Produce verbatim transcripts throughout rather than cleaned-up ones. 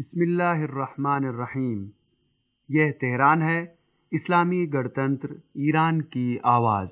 बिस्मिल्लाहिर्रहमानिर्रहीम। यह तेहरान है, इस्लामी गणतंत्र ईरान की आवाज़।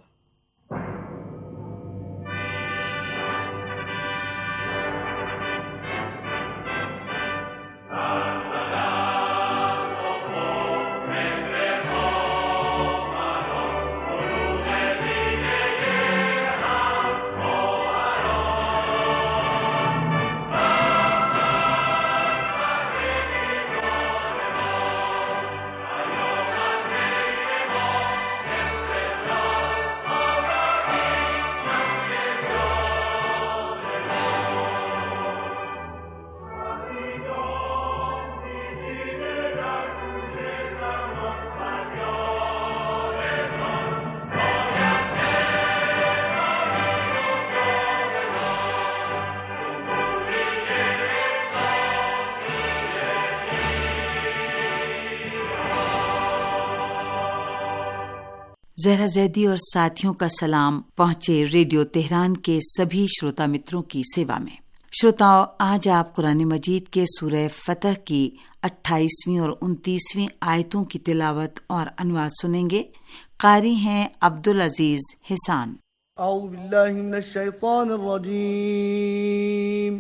ज़हरा ज़ैदी और साथियों का सलाम पहुँचे रेडियो तेहरान के सभी श्रोता मित्रों की सेवा में। श्रोताओं, आज आप कुरान मजीद के सूरह फतह की अट्ठाईसवीं और उनतीसवीं आयतों की तिलावत और अनुवाद सुनेंगे। कारी हैं अब्दुल अजीज हिसान। औज़ु बिल्लाहि मिनश शैतानिर रजीम।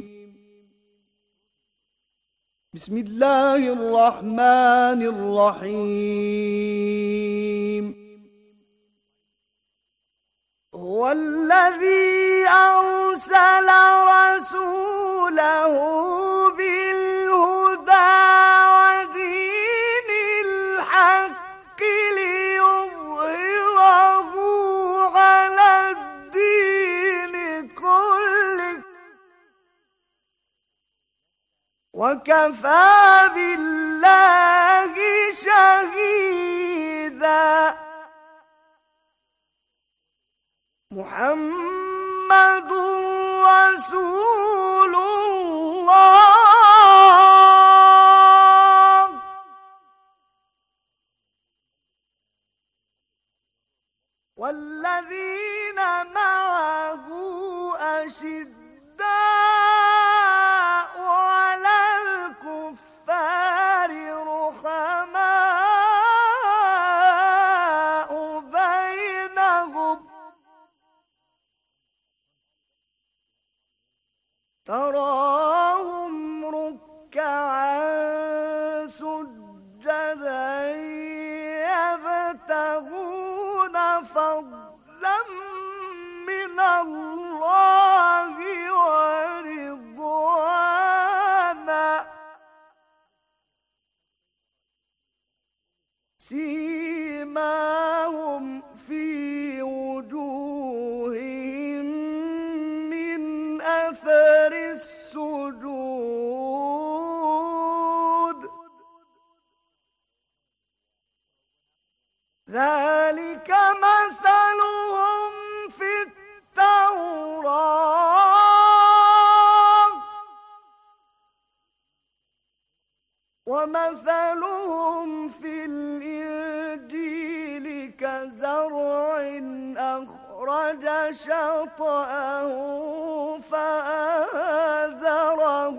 बिस्मिल्लाहिर रहमानिर रहीम। वल्लज़ी अरसल रसूलहु बिलहुदा वदीनिल हक़्क़ि लियुज़हिरहु अलद्दीनि कुल्लिहि वकफ़ा बिल्लाहि शहीदा। मुहम्मदुर रसूलुल्लाह वल्लज़ीन मअहु अशिद्दाउ अलल कुफ़्फ़ारि रुहमाउ बैनहुम तराहुम रुक्कअन सुज्जदन यब्तगून फज़लन मिनल्लाहि व रिज़वाना सीमाहुम फी वजूहिहिम मिन अथर السجود ذلك مثلهم في التوراة ومثلهم في الإنجيل كزرع أخرج شطأه فآزره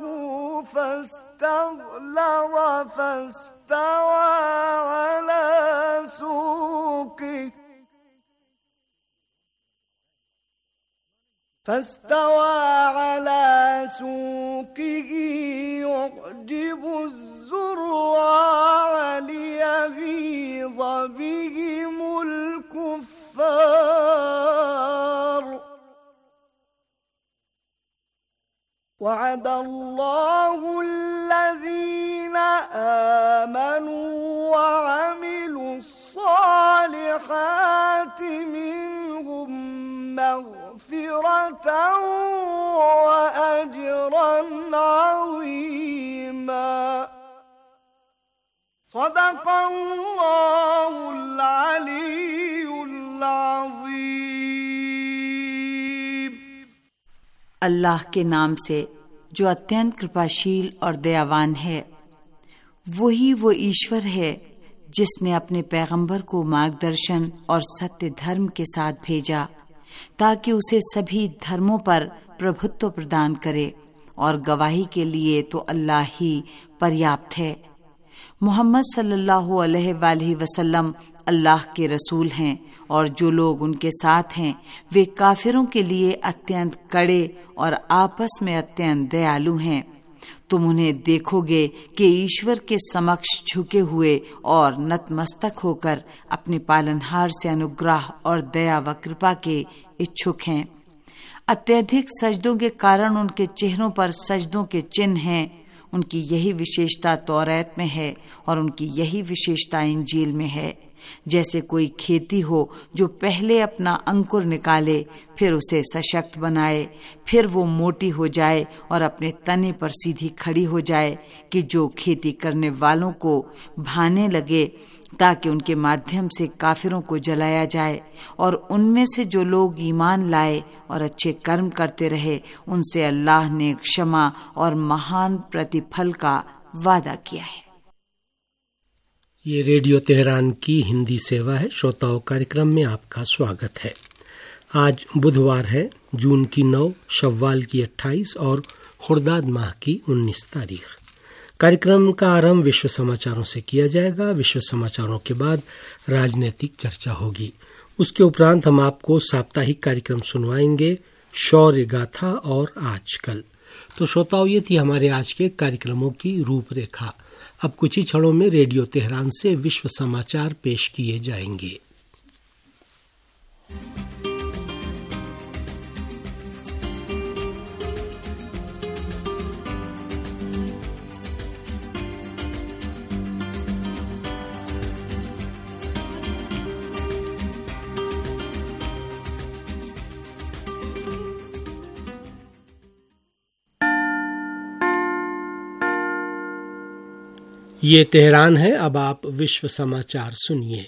فاستغلظ فاستوى على سوقه فاستوى على سوقه يعجب الزراع ليغيظ بهم الكفار وعد الله الذين آمنوا وعملوا الصالحات منهم مغفرة وأجرا عظيما صدق الله العلي العظيم। अल्लाह के नाम से जो अत्यंत कृपाशील और दयावान है। वही वो ईश्वर है जिसने अपने पैगंबर को मार्गदर्शन और सत्य धर्म के साथ भेजा ताकि उसे सभी धर्मों पर प्रभुत्व प्रदान करे और गवाही के लिए तो अल्लाह ही पर्याप्त है। मोहम्मद सल्लल्लाहु अलैहि वसल्लम अल्लाह के रसूल हैं और जो लोग उनके साथ हैं वे काफिरों के लिए अत्यंत कड़े और आपस में अत्यंत दयालु हैं। तुम उन्हें देखोगे कि ईश्वर के समक्ष झुके हुए और नतमस्तक होकर अपने पालनहार से अनुग्रह और दया व कृपा के इच्छुक हैं। अत्यधिक सजदों के कारण उनके चेहरों पर सजदों के चिन्ह हैं। उनकी यही विशेषता तौरात में है और उनकी यही विशेषता इंजील में है। जैसे कोई खेती हो जो पहले अपना अंकुर निकाले, फिर उसे सशक्त बनाए, फिर वो मोटी हो जाए और अपने तने पर सीधी खड़ी हो जाए कि जो खेती करने वालों को भाने लगे, ताकि उनके माध्यम से काफिरों को जलाया जाए। और उनमें से जो लोग ईमान लाए और अच्छे कर्म करते रहे, उनसे अल्लाह ने क्षमा और महान प्रतिफल का वादा किया है। ये रेडियो तेहरान की हिंदी सेवा है। श्रोताओं, कार्यक्रम में आपका स्वागत है। आज बुधवार है, जून की नौ, शव्वाल की अट्ठाईस और खुर्दाद माह की उन्नीस तारीख। कार्यक्रम का आरंभ विश्व समाचारों से किया जाएगा। विश्व समाचारों के बाद राजनीतिक चर्चा होगी। उसके उपरांत हम आपको साप्ताहिक कार्यक्रम सुनवाएंगे, शौर्य गाथा और आजकल। तो श्रोताओं, ये थी हमारे आज के कार्यक्रमों की रूपरेखा। अब कुछ ही क्षणों में रेडियो तेहरान से विश्व समाचार पेश किए जाएंगे। ये तेहरान है। अब आप विश्व समाचार सुनिए।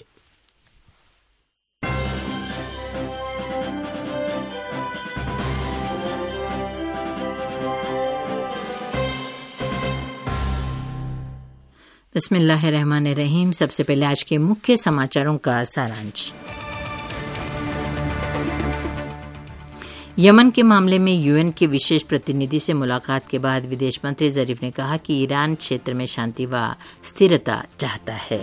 बिस्मिल्लाहिर्रहमानिर्रहीम। सबसे पहले आज के मुख्य समाचारों का सारांश। यमन के मामले में यूएन के विशेष प्रतिनिधि से मुलाकात के बाद विदेश मंत्री जरीफ ने कहा कि ईरान क्षेत्र में शांति व स्थिरता चाहता है।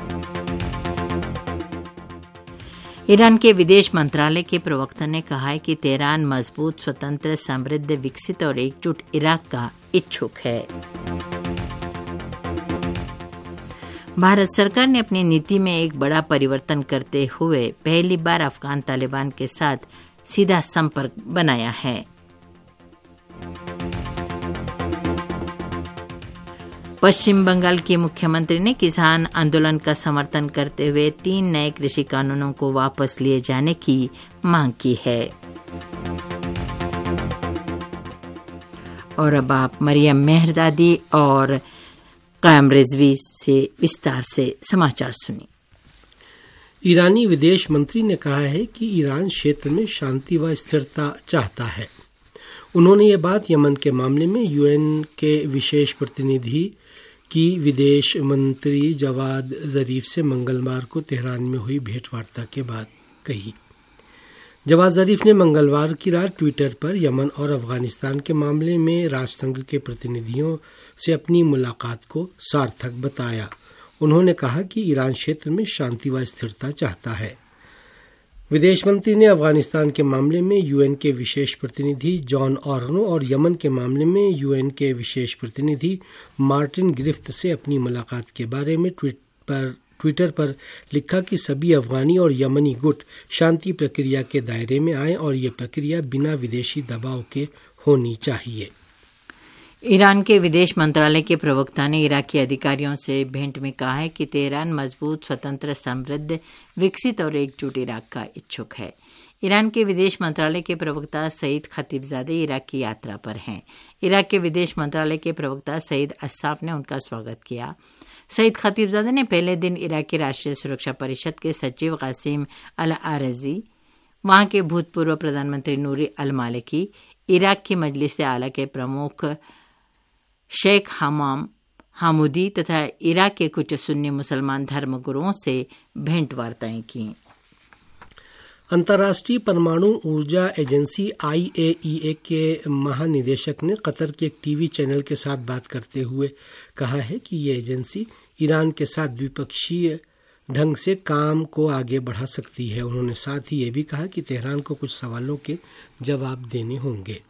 ईरान के विदेश मंत्रालय के प्रवक्ता ने कहा है कि तेहरान मजबूत, स्वतंत्र, समृद्ध, विकसित और एकजुट इराक का इच्छुक है। भारत सरकार ने अपनी नीति में एक बड़ा परिवर्तन करते हुए पहली बार अफगान तालिबान के साथ सीधा संपर्क बनाया है। पश्चिम बंगाल के मुख्यमंत्री ने किसान आंदोलन का समर्थन करते हुए तीन नए कृषि कानूनों को वापस लिए जाने की मांग की है। और अब आप मरियम मेहरदादी और कायम रिजवी से विस्तार से समाचार सुनिए। ईरानी विदेश मंत्री ने कहा है कि ईरान क्षेत्र में शांति व स्थिरता चाहता है। उन्होंने ये बात यमन के मामले में यूएन के विशेष प्रतिनिधि की विदेश मंत्री जवाद जरीफ से मंगलवार को तेहरान में हुई भेंटवार्ता के बाद कही। जवाद जरीफ ने मंगलवार की रात ट्विटर पर यमन और अफगानिस्तान के मामले में राष्ट्रसंघ के प्रतिनिधियों से अपनी मुलाकात को सार्थक बताया। उन्होंने कहा कि ईरान क्षेत्र में शांति व स्थिरता चाहता है। विदेश मंत्री ने अफगानिस्तान के मामले में यूएन के विशेष प्रतिनिधि जॉन ऑर्नो और यमन के मामले में यूएन के विशेष प्रतिनिधि मार्टिन ग्रिफ्थ से अपनी मुलाकात के बारे में ट्वीट पर ट्विटर पर लिखा कि सभी अफगानी और यमनी गुट शांति प्रक्रिया के दायरे में आए और ये प्रक्रिया बिना विदेशी दबाव के होनी चाहिए। ईरान के विदेश मंत्रालय के प्रवक्ता ने इराकी अधिकारियों से भेंट में कहा है कि तेहरान मजबूत, स्वतंत्र, समृद्ध, विकसित और एकजुट इराक का इच्छुक है। ईरान के विदेश मंत्रालय के प्रवक्ता सईद खतीबजादे इराक की यात्रा पर हैं। इराक के विदेश मंत्रालय के प्रवक्ता सईद अस्साफ ने उनका स्वागत किया। सईद खतीबजादे ने पहले दिन इराकी राष्ट्रीय सुरक्षा परिषद के सचिव कासिम अल आरजी, वहां के भूतपूर्व प्रधानमंत्री नूरी अल मालिकी, इराक की मजलिस आला के प्रमुख शेख हमाम हामुदी तथा इराक के कुछ सुन्नी मुसलमान धर्मगुरुओं से भेंट वार्ताएं की। अंतर्राष्ट्रीय परमाणु ऊर्जा एजेंसी आई ए ई ए के महानिदेशक ने कतर के एक टीवी चैनल के साथ बात करते हुए कहा है कि ये एजेंसी ईरान के साथ द्विपक्षीय ढंग से काम को आगे बढ़ा सकती है। उन्होंने साथ ही ये भी कहा कि तेहरान को कुछ सवालों के जवाब देने होंगे।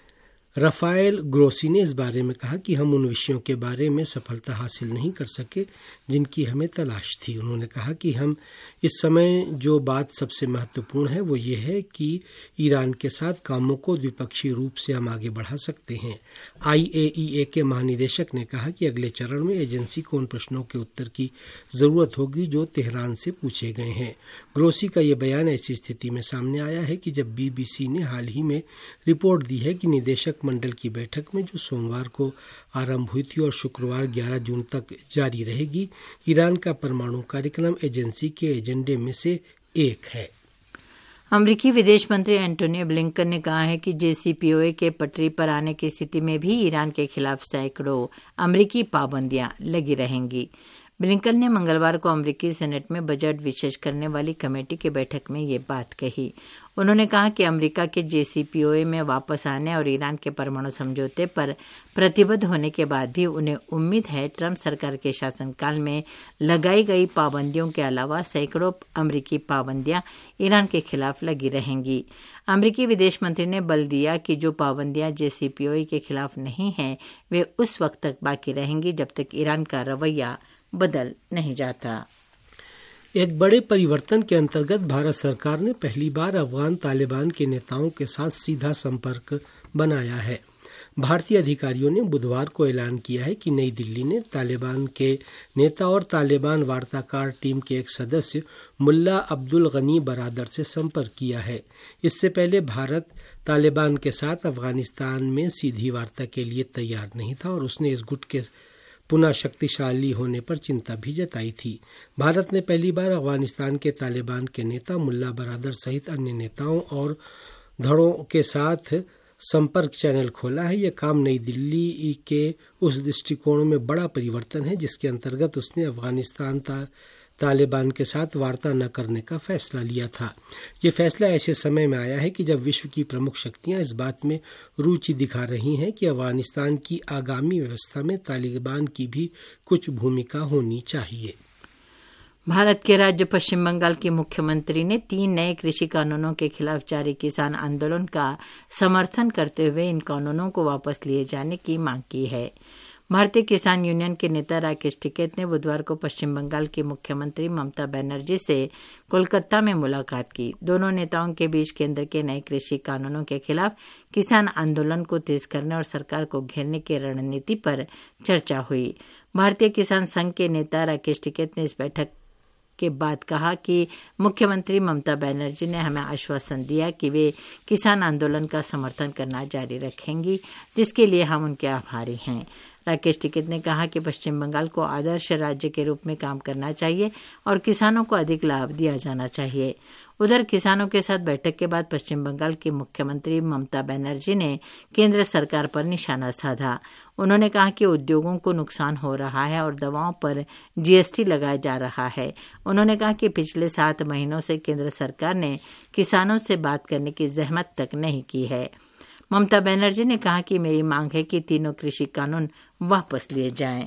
राफेल ग्रोसी ने इस बारे में कहा कि हम उन विषयों के बारे में सफलता हासिल नहीं कर सके जिनकी हमें तलाश थी। उन्होंने कहा कि हम इस समय जो बात सबसे महत्वपूर्ण है वो ये है कि ईरान के साथ कामों को द्विपक्षीय रूप से हम आगे बढ़ा सकते हैं। आई ए ई ए के महानिदेशक ने कहा कि अगले चरण में एजेंसी को उन प्रश्नों के उत्तर की जरूरत होगी जो तेहरान से पूछे गए हैं। ग्रोसी का ये बयान ऐसी स्थिति में सामने आया है कि जब बी बी सी ने हाल ही में रिपोर्ट दी है कि निदेशक मंडल की बैठक में जो सोमवार को आरंभ हुई थी और शुक्रवार ग्यारह जून तक जारी रहेगी, ईरान का परमाणु कार्यक्रम एजेंसी के एजेंडे में से एक है। अमेरिकी विदेश मंत्री एंटोनी ब्लिंकन ने कहा है कि जे सी पी ओ ए के पटरी पर आने की स्थिति में भी ईरान के खिलाफ सैकड़ों अमेरिकी पाबंदियां लगी रहेंगी। ब्लिंकन ने मंगलवार को अमेरिकी सेनेट में बजट विशेष करने वाली कमेटी की बैठक में ये बात कही। उन्होंने कहा कि अमेरिका के जे सी पी ओ ए में वापस आने और ईरान के परमाणु समझौते पर प्रतिबद्ध होने के बाद भी उन्हें उम्मीद है ट्रंप सरकार के शासनकाल में लगाई गई पाबंदियों के अलावा सैकड़ों अमेरिकी पाबंदियां ईरान के खिलाफ लगी रहेंगी। अमेरिकी विदेश मंत्री ने बल दिया कि जो पाबंदियां जे सी पी ओ ए के खिलाफ नहीं हैं वे उस वक्त तक बाकी रहेंगी जब तक ईरान का रवैया बदल नहीं जाता। एक बड़े परिवर्तन के अंतर्गत भारत सरकार ने पहली बार अफगान तालिबान के नेताओं के साथ सीधा संपर्क बनाया है। भारतीय अधिकारियों ने बुधवार को ऐलान किया है कि नई दिल्ली ने तालिबान के नेता और तालिबान वार्ताकार टीम के एक सदस्य मुल्ला अब्दुल गनी बरादर से संपर्क किया है। इससे पहले भारत तालिबान के साथ अफगानिस्तान में सीधी वार्ता के लिए तैयार नहीं था और उसने इस गुट के पुनः शक्तिशाली होने पर चिंता भी जताई थी। भारत ने पहली बार अफगानिस्तान के तालिबान के नेता मुल्ला बरादर सहित अन्य नेताओं और धड़ों के साथ संपर्क चैनल खोला है। यह काम नई दिल्ली के उस दृष्टिकोण में बड़ा परिवर्तन है जिसके अंतर्गत उसने अफगानिस्तान ता, तालिबान के साथ वार्ता न करने का फैसला लिया था। ये फैसला ऐसे समय में आया है कि जब विश्व की प्रमुख शक्तियां इस बात में रुचि दिखा रही हैं कि अफगानिस्तान की आगामी व्यवस्था में तालिबान की भी कुछ भूमिका होनी चाहिए। भारत के राज्य पश्चिम बंगाल की मुख्यमंत्री ने तीन नए कृषि कानूनों के खिलाफ जारी किसान आंदोलन का समर्थन करते हुए इन कानूनों को वापस लिए जाने की मांग की है। भारतीय किसान यूनियन के नेता राकेश टिकैत ने बुधवार को पश्चिम बंगाल की मुख्यमंत्री ममता बनर्जी से कोलकाता में मुलाकात की। दोनों नेताओं के बीच केंद्र के नए कृषि कानूनों के खिलाफ किसान आंदोलन को तेज करने और सरकार को घेरने की रणनीति पर चर्चा हुई। भारतीय किसान संघ के नेता राकेश टिकैत ने इस बैठक के बाद कहा कि मुख्यमंत्री ममता बनर्जी ने हमें आश्वासन दिया कि वे किसान आंदोलन का समर्थन करना जारी रखेंगी, जिसके लिए हम उनके आभारी हैं। राकेश टिकैत ने कहा कि पश्चिम बंगाल को आदर्श राज्य के रूप में काम करना चाहिए और किसानों को अधिक लाभ दिया जाना चाहिए। उधर किसानों के साथ बैठक के बाद पश्चिम बंगाल की मुख्यमंत्री ममता बनर्जी ने केंद्र सरकार पर निशाना साधा। उन्होंने कहा कि उद्योगों को नुकसान हो रहा है और दवाओं पर जी एस टी लगाया जा रहा है। उन्होंने कहा कि पिछले सात महीनों से केंद्र सरकार ने किसानों से बात करने की जहमत तक नहीं की है। ममता बनर्जी ने कहा कि मेरी मांग है कि तीनों कृषि कानून वापस लिए जाएं।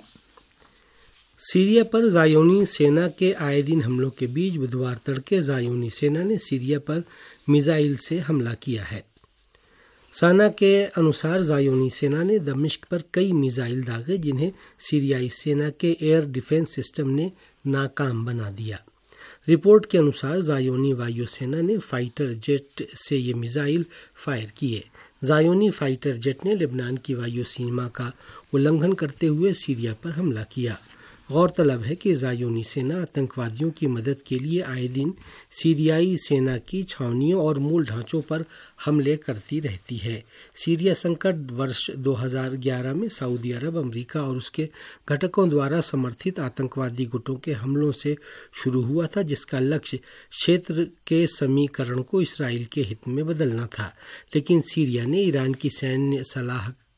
सीरिया पर जायोनी सेना के आए दिन हमलों के बीच बुधवार तड़के जायोनी सेना ने सीरिया पर मिसाइल से हमला किया है। साना के अनुसार जायोनी सेना ने दमिश्क पर कई मिसाइल दागे जिन्हें सीरियाई सेना के एयर डिफेंस सिस्टम ने नाकाम बना दिया। रिपोर्ट के अनुसार जायोनी वायुसेना ने फाइटर जेट से ये मिसाइल फायर किए। जायोनी फाइटर जेट ने लेबनान की वायु सीमा का उल्लंघन करते हुए सीरिया पर हमला किया। गौरतलब है कि जायोनी सेना आतंकवादियों की मदद के लिए आए दिन सीरियाई सेना की छावनियों और मूल ढांचों पर हमले करती रहती है। सीरिया संकट वर्ष दो हज़ार ग्यारह में सऊदी अरब, अमेरिका और उसके घटकों द्वारा समर्थित आतंकवादी गुटों के हमलों से शुरू हुआ था, जिसका लक्ष्य क्षेत्र के समीकरण को इसराइल के हित में बदलना था। लेकिन सीरिया ने ईरान की सैन्य सलाह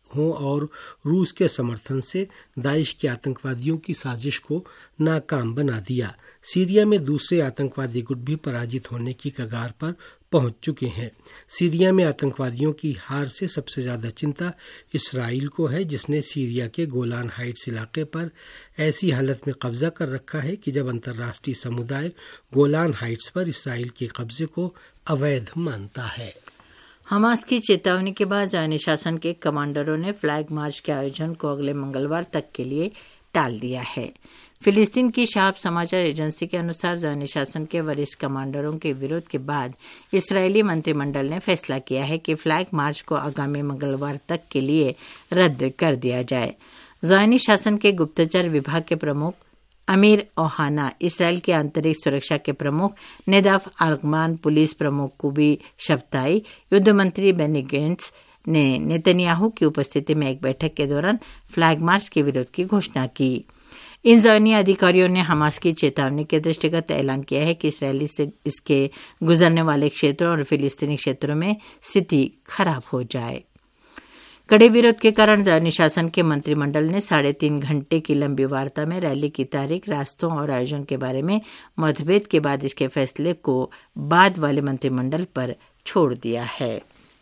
हों और रूस के समर्थन से दाइश के आतंकवादियों की साजिश को नाकाम बना दिया। सीरिया में दूसरे आतंकवादी गुट भी पराजित होने की कगार पर पहुंच चुके हैं। सीरिया में आतंकवादियों की हार से सबसे ज्यादा चिंता इसराइल को है, जिसने सीरिया के गोलान हाइट्स इलाके पर ऐसी हालत में कब्जा कर रखा है कि जब अंतर्राष्ट्रीय समुदाय गोलान हाइट्स पर इसराइल के कब्जे को अवैध मानता है। हमास की चेतावनी के बाद ज़ायनी शासन के कमांडरों ने फ्लैग मार्च के आयोजन को अगले मंगलवार तक के लिए टाल दिया है। फिलिस्तीन की शाब समाचार एजेंसी के अनुसार ज़ायनी शासन के वरिष्ठ कमांडरों के विरोध के बाद इस्राएली मंत्रिमंडल ने फैसला किया है कि फ्लैग मार्च को आगामी मंगलवार तक के लिए रद्द कर दिया जाए। ज़ायनी शासन के गुप्तचर विभाग के प्रमुख अमीर ओहाना, इसराइल के आंतरिक सुरक्षा के प्रमुख नेदाफ आर्गमान, पुलिस प्रमुख कुबी शफ्ताई, युद्ध मंत्री बेनी गेंट्स ने नेतन्याहू की उपस्थिति में एक बैठक के दौरान फ्लैग मार्च के विरोध की घोषणा की। इन ज़ायनी अधिकारियों ने हमास की चेतावनी के दृष्टिगत ऐलान किया है कि इसराइली से इसके गुजरने वाले क्षेत्रों और फिलिस्तीनी क्षेत्रों में स्थिति खराब हो जाए। कड़े विरोध के कारण ज़ायनी शासन के मंत्रिमंडल ने साढ़े तीन घंटे की लंबी वार्ता में रैली की तारीख, रास्तों और आयोजन के बारे में मतभेद के बाद इसके फैसले को बाद वाले मंत्रिमंडल पर छोड़ दिया है।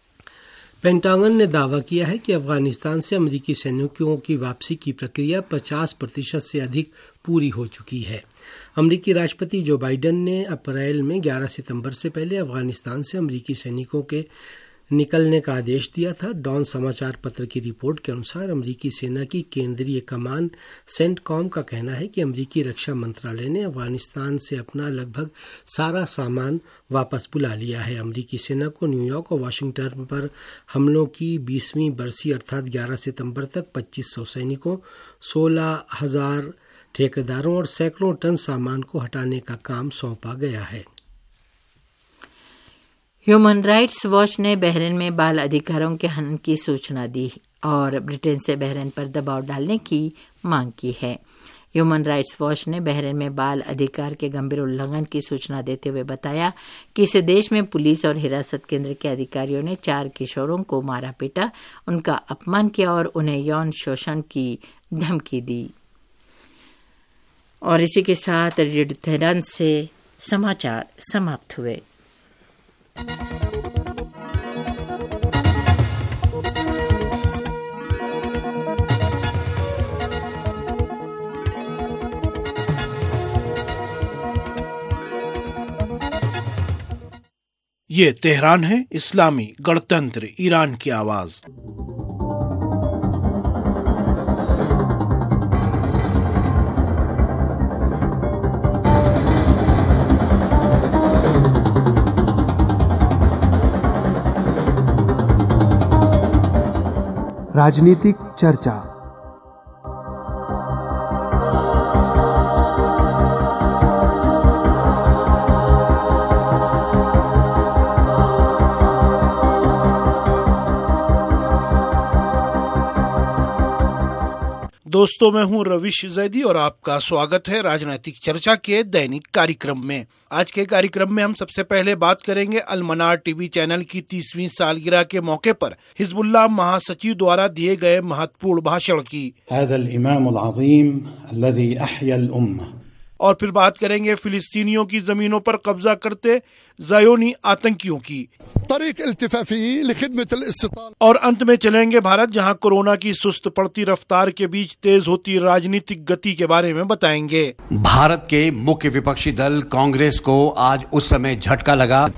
पेंटागन ने दावा किया है कि अफगानिस्तान से अमेरिकी सैनिकों की वापसी की प्रक्रिया पचास प्रतिशत से अधिक पूरी हो चुकी है। अमेरिकी राष्ट्रपति जो बाइडेन ने अप्रैल में ग्यारह सितंबर से पहले अफगानिस्तान से अमेरिकी सैनिकों के निकलने का आदेश दिया था। डॉन समाचार पत्र की रिपोर्ट के अनुसार अमेरिकी सेना की केंद्रीय कमान सेंटकॉम का कहना है कि अमेरिकी रक्षा मंत्रालय ने अफगानिस्तान से अपना लगभग सारा सामान वापस बुला लिया है। अमेरिकी सेना को न्यूयॉर्क और वाशिंगटन पर हमलों की बीसवीं बरसी अर्थात ग्यारह सितंबर तक पच्चीस सौ सैनिकों, सोलह हजार ठेकेदारों और सैकड़ों टन सामान को हटाने का काम सौंपा गया है। ह्यूमन राइट्स वॉच ने बहरीन में बाल अधिकारों के हनन की सूचना दी और ब्रिटेन से बहरीन पर दबाव डालने की मांग की है। ह्यूमन राइट्स वॉच ने बहरीन में बाल अधिकार के गंभीर उल्लंघन की सूचना देते हुए बताया कि इस देश में पुलिस और हिरासत केंद्र के अधिकारियों ने चार किशोरों को मारा पीटा, उनका अपमान किया और उन्हें यौन शोषण की धमकी दी। और इसी के साथ रेडियो तेहरान से समाचार समाप्त हुए। ये तेहरान है, इस्लामी गणतंत्र ईरान की आवाज। राजनीतिक चर्चा। दोस्तों, मैं हूं रविश जैदी और आपका स्वागत है राजनीतिक चर्चा के दैनिक कार्यक्रम में। आज के कार्यक्रम में हम सबसे पहले बात करेंगे अल-मनार टीवी चैनल की तीसवीं सालगिरह के मौके पर हिजबुल्लाह महासचिव द्वारा दिए गए महत्वपूर्ण भाषण की। हाज़ल इमाम अल अज़ीम अल्लज़ी अहया अल उम्मा। और फिर बात करेंगे फिलिस्तीनियों की जमीनों पर कब्जा करते ज़ायोनी आतंकियों की। और अंत में चलेंगे भारत, जहां कोरोना की सुस्त पड़ती रफ्तार के बीच तेज होती राजनीतिक गति के बारे में बताएंगे। भारत के मुख्य विपक्षी दल कांग्रेस को आज उस समय झटका लगा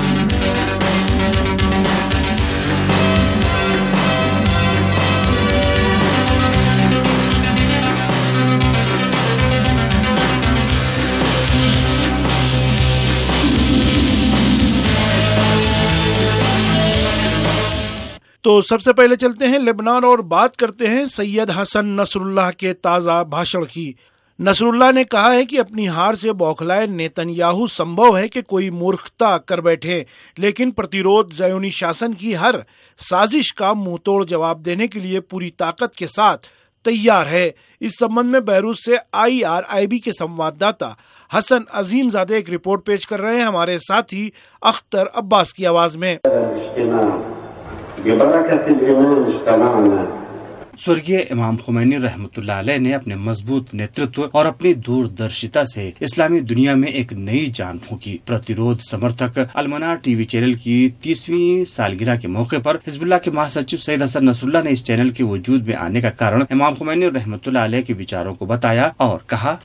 तो सबसे पहले चलते हैं लेबनान और बात करते हैं सैयद हसन नसरुल्लाह के ताज़ा भाषण की। नसरुल्लाह ने कहा है कि अपनी हार से बौखलाए नेतन्याहू संभव है कि कोई मूर्खता कर बैठे, लेकिन प्रतिरोध ज़ायोनी शासन की हर साजिश का मुंहतोड़ जवाब देने के लिए पूरी ताकत के साथ तैयार है। इस संबंध में बैरूत से आई आर आई बी के संवाददाता हसन अजीमजादे एक रिपोर्ट पेश कर रहे हैं हमारे साथी अख्तर अब्बास की आवाज में। स्वर्गीय इमाम खुमैनी रहमतुल्लाह अलैह ने अपने मजबूत नेतृत्व और अपनी दूरदर्शिता से इस्लामी दुनिया में एक नई जान फूंकी। प्रतिरोध समर्थक अलमनार टीवी चैनल की तीसवीं सालगिरह के मौके पर हिजबुल्लाह के महासचिव सैयद हसन नसरुल्लाह ने इस चैनल के वजूद में आने का कारण इमाम खुमैनी रहमतुल्लाह अलैह के विचारों को बताया और कहा,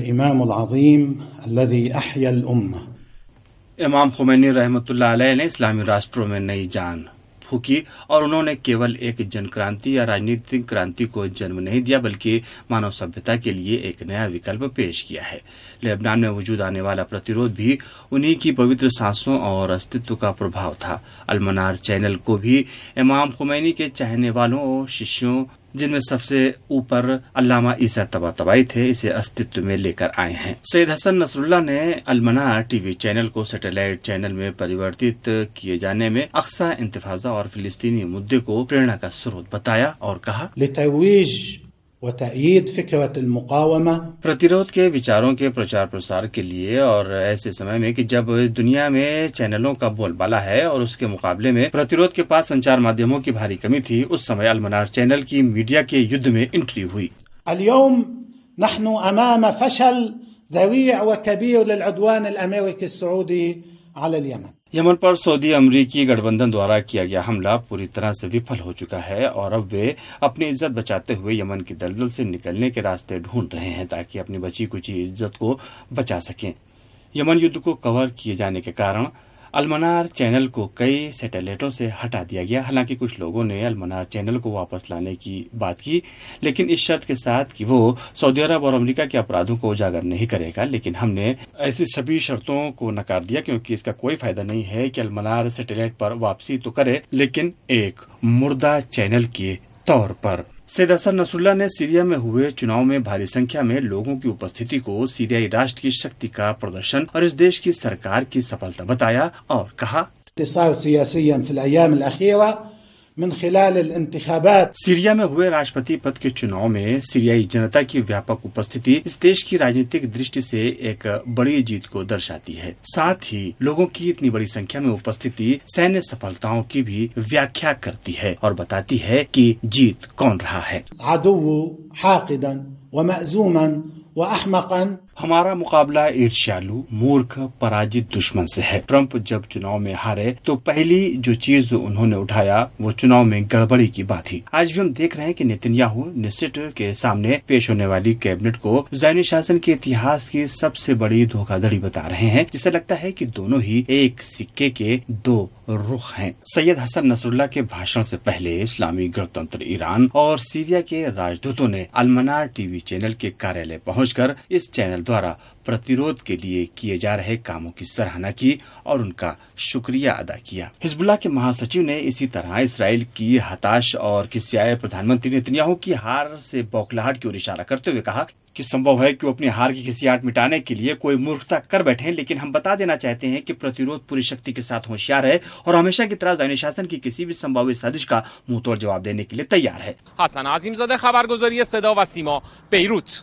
इमाम खुमैनी रहमतुल्लाह अलैह ने इस्लामी राष्ट्रों में नई जान फूकी और उन्होंने केवल एक जन क्रांति या राजनीतिक क्रांति को जन्म नहीं दिया बल्कि मानव सभ्यता के लिए एक नया विकल्प पेश किया है। लेबनान में वजूद आने वाला प्रतिरोध भी उन्हीं की पवित्र सांसों और अस्तित्व का प्रभाव था। अलमनार चैनल को भी इमाम खुमैनी के चाहने वालों और शिष्यों, जिनमें सबसे ऊपर अल्लामा ईसा तबातबाई थे, इसे अस्तित्व में लेकर आए हैं। सैयद हसन नसरुल्लाह ने अलमनार टीवी चैनल को सैटेलाइट चैनल में परिवर्तित किए जाने में अक्सा इंतफाजा और फिलिस्तीनी मुद्दे को प्रेरणा का स्रोत बताया और कहा, प्रतिरोध के विचारों के प्रचार प्रसार के लिए और ऐसे समय में कि जब दुनिया में चैनलों का बोलबाला है और उसके मुकाबले में प्रतिरोध के पास संचार माध्यमों की भारी कमी थी, उस समय अलमनार चैनल की मीडिया के युद्ध में एंट्री हुई। اليوم نحن أمام فشل ذريع وكبير للعدوان الأمريكي السعودي على اليمن। यमन पर सऊदी अमरीकी गठबंधन द्वारा किया गया हमला पूरी तरह से विफल हो चुका है और अब वे अपनी इज्जत बचाते हुए यमन की दलदल से निकलने के रास्ते ढूंढ रहे हैं ताकि अपनी बची कुची इज्जत को बचा सकें। यमन युद्ध को कवर किए जाने के कारण अलमनार चैनल को कई सैटेलाइटों से हटा दिया गया। हालांकि कुछ लोगों ने अलमनार चैनल को वापस लाने की बात की, लेकिन इस शर्त के साथ कि वो सऊदी अरब और अमेरिका के अपराधों को उजागर नहीं करेगा। लेकिन हमने ऐसी सभी शर्तों को नकार दिया क्योंकि इसका कोई फायदा नहीं है कि अलमनार सैटेलाइट पर वापसी तो करे, लेकिन एक मुर्दा चैनल के तौर पर। सैयद हसन नसरुल्लाह ने सीरिया में हुए चुनाव में भारी संख्या में लोगों की उपस्थिति को सीरियाई राष्ट्र की शक्ति का प्रदर्शन और इस देश की सरकार की सफलता बताया और कहा, सीरिया में हुए राष्ट्रपति पद के चुनाव में सीरियाई जनता की व्यापक उपस्थिति इस देश की राजनीतिक दृष्टि से एक बड़ी जीत को दर्शाती है। साथ ही लोगों की इतनी बड़ी संख्या में उपस्थिति सैन्य सफलताओं की भी व्याख्या करती है और बताती है कि जीत कौन रहा है। हमारा मुकाबला ईर्ष्यालु, मूर्ख, पराजित दुश्मन से है। ट्रंप जब चुनाव में हारे तो पहली जो चीज उन्होंने उठाया वो चुनाव में गड़बड़ी की बात थी। आज भी हम देख रहे हैं कि नेतन्याहू निश्चित के सामने पेश होने वाली कैबिनेट को ज़ायोनी शासन के इतिहास की सबसे बड़ी धोखाधड़ी बता रहे हैं, जिससे लगता है कि दोनों ही एक सिक्के के दो रुख हैं। सैयद हसन नसरुल्लाह के भाषण से पहले इस्लामी गणतंत्र ईरान और सीरिया के राजदूतों ने अलमनार टीवी चैनल के कार्यालय पहुंचकर इस चैनल द्वारा प्रतिरोध के लिए किए जा रहे कामों की सराहना की और उनका शुक्रिया अदा किया। हिजबुल्लाह के महासचिव ने इसी तरह इसराइल की हताश और खिसियाए प्रधानमंत्री नेतन्याहू की हार से बौखलाहट की ओर इशारा करते हुए कहा कि संभव है कि वो अपनी हार की खिसियाहट मिटाने के लिए कोई मूर्खता कर बैठे, लेकिन हम बता देना चाहते हैं कि प्रतिरोध पूरी शक्ति के साथ होशियार है और हमेशा की तरह ज़ायोनी शासन की किसी भी संभावित साजिश का मुंहतोड़ जवाब देने के लिए तैयार है। हसन आज़िमज़ादे, खबरगुजारी सदा व सीमा, बेरूत।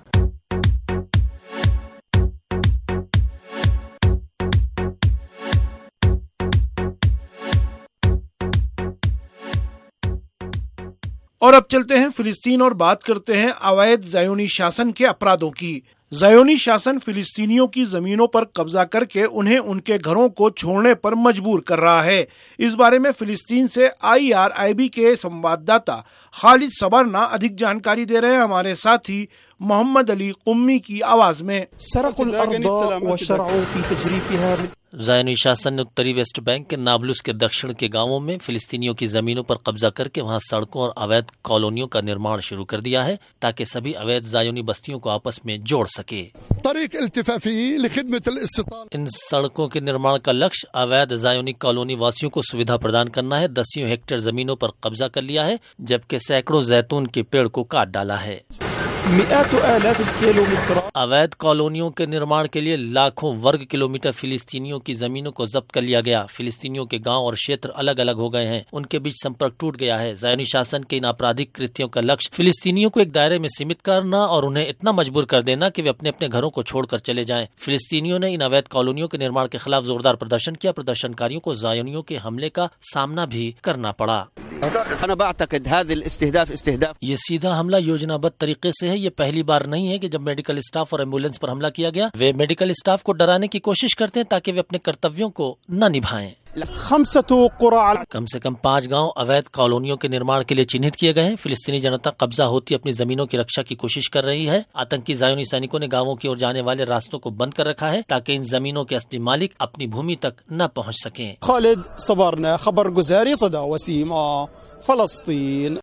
और अब चलते हैं फिलिस्तीन और बात करते हैं अवैध ज़ायोनी शासन के अपराधों की। ज़ायोनी शासन फिलिस्तीनियों की जमीनों पर कब्जा करके उन्हें उनके घरों को छोड़ने पर मजबूर कर रहा है। इस बारे में फिलिस्तीन से आई आर आई बी के संवाददाता खालिद सबरना अधिक जानकारी दे रहे हैं हमारे साथी मोहम्मद अली कुम्मी की आवाज में। ज़ायोनी शासन ने उत्तरी वेस्ट बैंक के नाबलुस के दक्षिण के गांवों में फिलिस्तीनियों की जमीनों पर कब्जा करके वहां सड़कों और अवैध कॉलोनियों का निर्माण शुरू कर दिया है ताकि सभी अवैध ज़ायोनी बस्तियों को आपस में जोड़ सके। इन सड़कों के निर्माण का लक्ष्य अवैध ज़ायोनी कॉलोनी वासियों को सुविधा प्रदान करना है। दसियों हेक्टेयर जमीनों पर कब्जा कर लिया है जबकि सैकड़ों जैतून के पेड़ को काट डाला है। अवैध कॉलोनियों के निर्माण के लिए लाखों वर्ग किलोमीटर फिलिस्तीनियों की जमीनों को जब्त कर लिया गया। फिलिस्तीनियों के गांव और क्षेत्र अलग अलग हो गए हैं, उनके बीच संपर्क टूट गया है। ज़ायोनी शासन के इन आपराधिक कृत्यों का लक्ष्य फिलिस्तीनियों को एक दायरे में सीमित करना और उन्हें इतना मजबूर कर देना कि वे अपने अपने घरों को छोड़कर चले जाएं। फिलिस्तीनियों ने इन अवैध कॉलोनियों के निर्माण के खिलाफ जोरदार प्रदर्शन किया। प्रदर्शनकारियों को ज़ायोनियों के हमले का सामना भी करना पड़ा। ये सीधा हमला योजनाबद्ध तरीके से है। ये पहली बार नहीं है कि जब मेडिकल स्टाफ और एम्बुलेंस पर हमला किया गया। वे मेडिकल स्टाफ को डराने की कोशिश करते हैं ताकि वे अपने कर्तव्यों को न निभाएं। कम से कम पाँच गांव अवैध कॉलोनियों के निर्माण के लिए चिन्हित किए गए हैं। फिलिस्तीनी जनता कब्जा होती अपनी जमीनों की रक्षा की कोशिश कर रही है। आतंकी ज़ायोनी सैनिकों ने गांवों की ओर जाने वाले रास्तों को बंद कर रखा है ताकि इन जमीनों के असली मालिक अपनी भूमि तक न पहुंच सकें। खालिद सबरना खबर गुजारी सदा वसीमा फलस्तीन।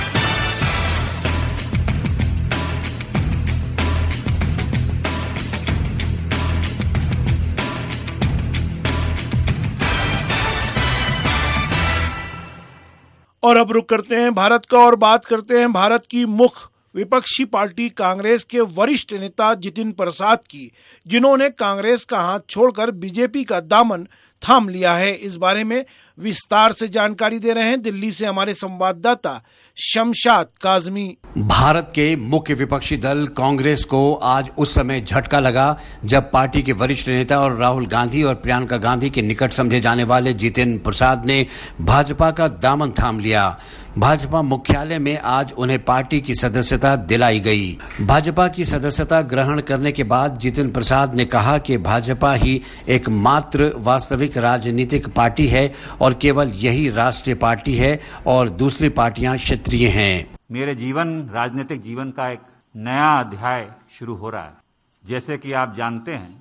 और अब रुक करते हैं भारत का और बात करते हैं भारत की मुख्य विपक्षी पार्टी कांग्रेस के वरिष्ठ नेता जितिन प्रसाद की, जिन्होंने कांग्रेस का हाथ छोड़कर बीजेपी का दामन थाम लिया है। इस बारे में विस्तार से जानकारी दे रहे हैं दिल्ली से हमारे संवाददाता शमशाद काजमी। भारत के मुख्य विपक्षी दल कांग्रेस को आज उस समय झटका लगा जब पार्टी के वरिष्ठ नेता और राहुल गांधी और प्रियंका गांधी के निकट समझे जाने वाले जितिन प्रसाद ने भाजपा का दामन थाम लिया। भाजपा मुख्यालय में आज उन्हें पार्टी की सदस्यता दिलाई गई। भाजपा की सदस्यता ग्रहण करने के बाद जितिन प्रसाद ने कहा कि भाजपा ही एकमात्र वास्तविक राजनीतिक पार्टी है और केवल यही राष्ट्रीय पार्टी है और दूसरी पार्टियां क्षेत्रीय हैं। मेरे जीवन राजनीतिक जीवन का एक नया अध्याय शुरू हो रहा है। जैसे कि आप जानते हैं,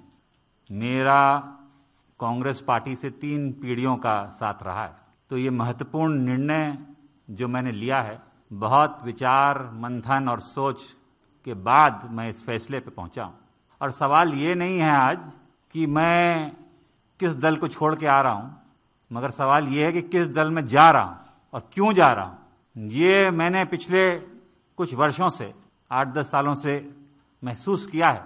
मेरा कांग्रेस पार्टी से तीन पीढ़ियों का साथ रहा है, तो ये महत्वपूर्ण निर्णय जो मैंने लिया है, बहुत विचार मंथन और सोच के बाद मैं इस फैसले पे पहुंचा हूं। और सवाल ये नहीं है आज कि मैं किस दल को छोड़ के आ रहा हूं, मगर सवाल ये है कि किस दल में जा रहा हूं और क्यों जा रहा हूं। ये मैंने पिछले कुछ वर्षों से, आठ दस सालों से महसूस किया है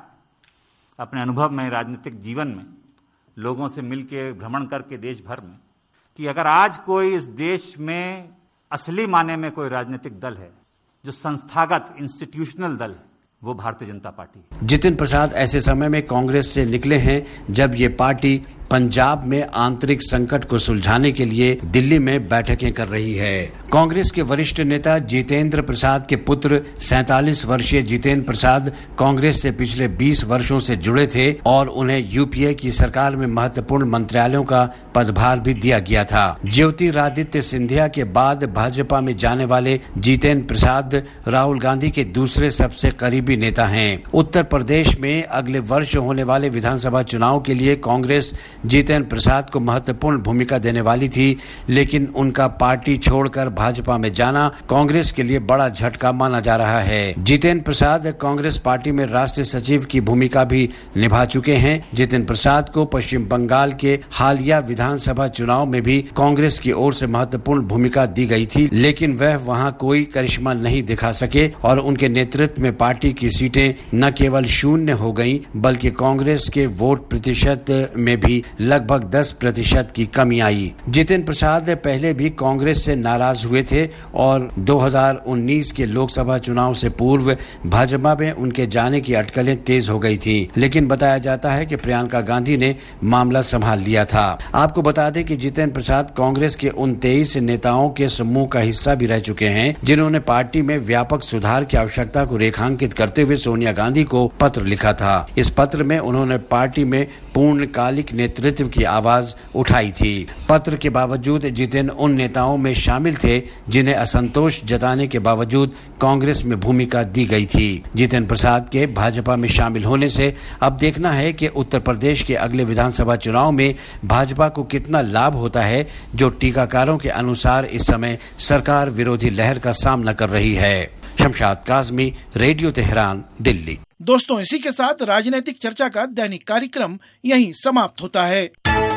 अपने अनुभव में, राजनीतिक जीवन में, लोगों से मिलके भ्रमण करके देश भर में, कि अगर आज कोई इस देश में असली माने में कोई राजनीतिक दल है जो संस्थागत इंस्टीट्यूशनल दल है, वो भारतीय जनता पार्टी है। जितिन प्रसाद ऐसे समय में कांग्रेस से निकले हैं जब ये पार्टी पंजाब में आंतरिक संकट को सुलझाने के लिए दिल्ली में बैठकें कर रही है। कांग्रेस के वरिष्ठ नेता जितेंद्र प्रसाद के पुत्र सैंतालीस वर्षीय जितेंद्र प्रसाद कांग्रेस से पिछले बीस वर्षों से जुड़े थे और उन्हें यूपीए की सरकार में महत्वपूर्ण मंत्रालयों का पदभार भी दिया गया था। ज्योतिरादित्य सिंधिया के बाद भाजपा में जाने वाले जितेंद्र प्रसाद राहुल गांधी के दूसरे सबसे करीबी नेता हैं। उत्तर प्रदेश में अगले वर्ष होने वाले विधानसभा चुनाव के लिए कांग्रेस जितेंद्र प्रसाद को महत्वपूर्ण भूमिका देने वाली थी, लेकिन उनका पार्टी छोड़कर भाजपा में जाना कांग्रेस के लिए बड़ा झटका माना जा रहा है। जितेंद्र प्रसाद कांग्रेस पार्टी में राष्ट्रीय सचिव की भूमिका भी निभा चुके हैं। जितेंद्र प्रसाद को पश्चिम बंगाल के हालिया विधानसभा चुनाव में भी कांग्रेस की ओर से महत्वपूर्ण भूमिका दी गई थी, लेकिन वह वहां कोई करिश्मा नहीं दिखा सके और उनके नेतृत्व में पार्टी की सीटें न केवल शून्य हो गयी, बल्कि कांग्रेस के वोट प्रतिशत में भी लगभग दस प्रतिशत की कमी आई। जितेंद्र प्रसाद पहले भी कांग्रेस से नाराज हुए थे और दो हज़ार उन्नीस के लोकसभा चुनाव से पूर्व भाजपा में उनके जाने की अटकलें तेज हो गई थी, लेकिन बताया जाता है कि प्रियंका गांधी ने मामला संभाल लिया था। आपको बता दें कि जितेंद्र प्रसाद कांग्रेस के उन तेईस नेताओं के समूह का हिस्सा भी रह चुके हैं जिन्होंने पार्टी में व्यापक सुधार की आवश्यकता को रेखांकित करते हुए सोनिया गांधी को पत्र लिखा था। इस पत्र में उन्होंने पार्टी में पूर्णकालिक नेतृत्व की आवाज उठाई थी। पत्र के बावजूद जितेंद्र उन नेताओं में शामिल थे जिन्हें असंतोष जताने के बावजूद कांग्रेस में भूमिका दी गई थी। जितेंद्र प्रसाद के भाजपा में शामिल होने से अब देखना है कि उत्तर प्रदेश के अगले विधानसभा चुनाव में भाजपा को कितना लाभ होता है, जो टीकाकारों के अनुसार इस समय सरकार विरोधी लहर का सामना कर रही है। Shamshad Kazmi, radio Tehran, Delhi. दोस्तों, इसी के साथ राजनीतिक चर्चा का दैनिक कार्यक्रम यहीं समाप्त होता है।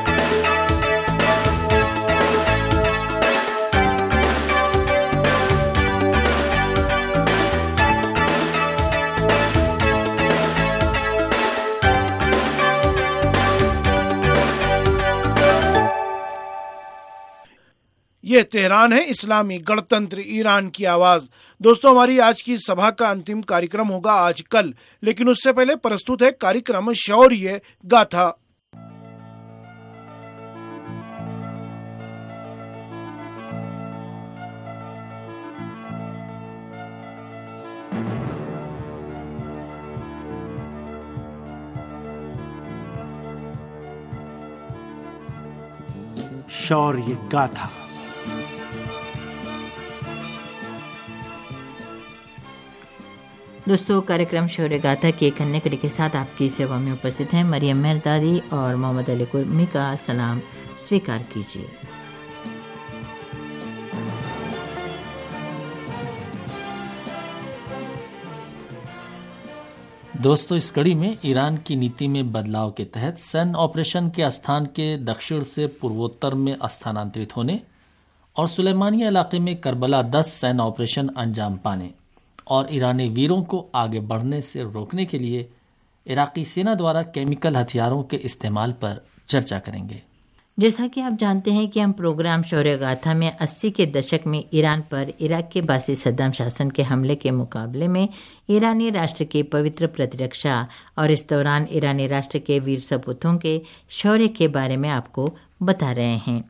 ये तेहरान है, इस्लामी गणतंत्र ईरान की आवाज। दोस्तों, हमारी आज की सभा का अंतिम कार्यक्रम होगा आज कल, लेकिन उससे पहले प्रस्तुत है कार्यक्रम शौर्य गाथा। शौर्य गाथा। दोस्तों, कार्यक्रम शौर्य गाथा की एक अन्य कड़ी के साथ आपकी सेवा में उपस्थित हैं मरियम मेहरदादी और मोहम्मद अली कुर्मी का सलाम स्वीकार कीजिए। दोस्तों, इस कड़ी में ईरान की नीति में बदलाव के तहत सैन्य ऑपरेशन के स्थान के दक्षिण से पूर्वोत्तर में स्थानांतरित होने और सुलेमानिया इलाके में करबला दस सैन्य ऑपरेशन अंजाम पाने और ईरानी वीरों को आगे बढ़ने से रोकने के लिए इराकी सेना द्वारा केमिकल हथियारों के इस्तेमाल पर चर्चा करेंगे। जैसा कि आप जानते हैं कि हम प्रोग्राम शौर्य गाथा में अस्सी के दशक में ईरान पर इराक के बासी सद्दाम शासन के हमले के मुकाबले में ईरानी राष्ट्र की पवित्र प्रतिरक्षा और इस दौरान ईरानी राष्ट्र के वीर सपूतों के शौर्य के बारे में आपको बता रहे हैं।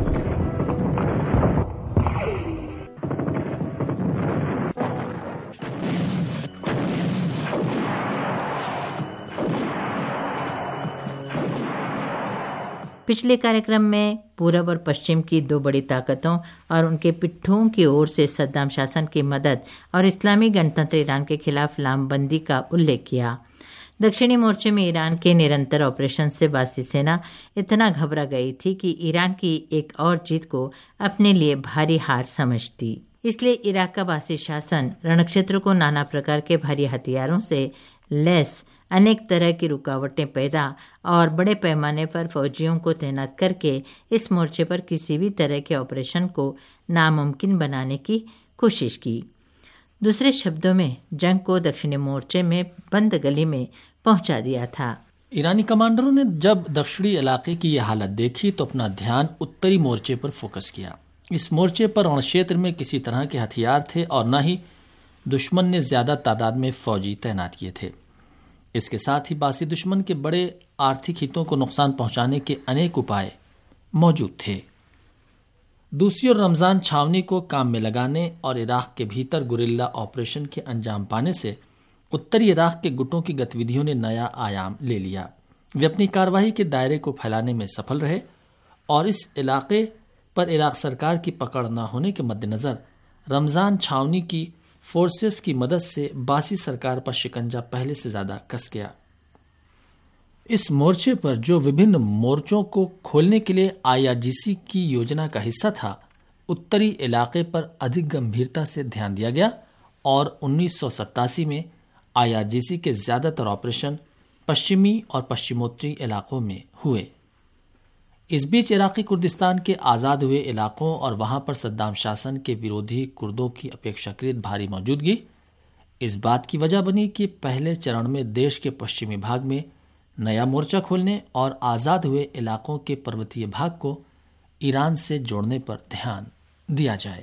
पिछले कार्यक्रम में पूरब और पश्चिम की दो बड़ी ताकतों और उनके पिट्ठों की ओर से सद्दाम शासन की मदद और इस्लामी गणतंत्र ईरान के खिलाफ लामबंदी का उल्लेख किया। दक्षिणी मोर्चे में ईरान के निरंतर ऑपरेशन से बासी सेना इतना घबरा गई थी कि ईरान की एक और जीत को अपने लिए भारी हार समझती। इसलिए इराक का बासी शासन रणक्षेत्र को नाना प्रकार के भारी हथियारों से लैस अनेक तरह की रुकावटें पैदा और बड़े पैमाने पर फौजियों को तैनात करके इस मोर्चे पर किसी भी तरह के ऑपरेशन को नामुमकिन बनाने की कोशिश की। दूसरे शब्दों में जंग को दक्षिणी मोर्चे में बंद गली में पहुंचा दिया था। ईरानी कमांडरों ने जब दक्षिणी इलाके की यह हालत देखी तो अपना ध्यान उत्तरी मोर्चे पर फोकस किया। इस मोर्चे पर रण क्षेत्र में किसी तरह के हथियार थे और न ही दुश्मन ने ज्यादा तादाद में फौजी तैनात किए थे। इसके साथ ही बासी दुश्मन के बड़े आर्थिक हितों को नुकसान पहुंचाने के अनेक उपाय मौजूद थे। दूसरी ओर रमजान छावनी को काम में लगाने और इराक के भीतर गुरिल्ला ऑपरेशन के अंजाम पाने से उत्तरी इराक के गुटों की गतिविधियों ने नया आयाम ले लिया। वे अपनी कार्रवाई के दायरे को फैलाने में सफल रहे और इस इलाके पर इराक सरकार की पकड़ न होने के मद्देनजर रमजान छावनी की फोर्सेस की मदद से बासी सरकार पर शिकंजा पहले से ज्यादा कस गया। इस मोर्चे पर जो विभिन्न मोर्चों को खोलने के लिए आईआरजीसी की योजना का हिस्सा था, उत्तरी इलाके पर अधिक गंभीरता से ध्यान दिया गया और उन्नीस सौ सत्तासी में आईआरजीसी के ज्यादातर ऑपरेशन पश्चिमी और पश्चिमोत्तरी इलाकों में हुए। इस बीच इराकी कुर्दिस्तान के आज़ाद हुए इलाकों और वहां पर सद्दाम शासन के विरोधी कुर्दों की अपेक्षाकृत भारी मौजूदगी इस बात की वजह बनी कि पहले चरण में देश के पश्चिमी भाग में नया मोर्चा खोलने और आज़ाद हुए इलाकों के पर्वतीय भाग को ईरान से जोड़ने पर ध्यान दिया जाए।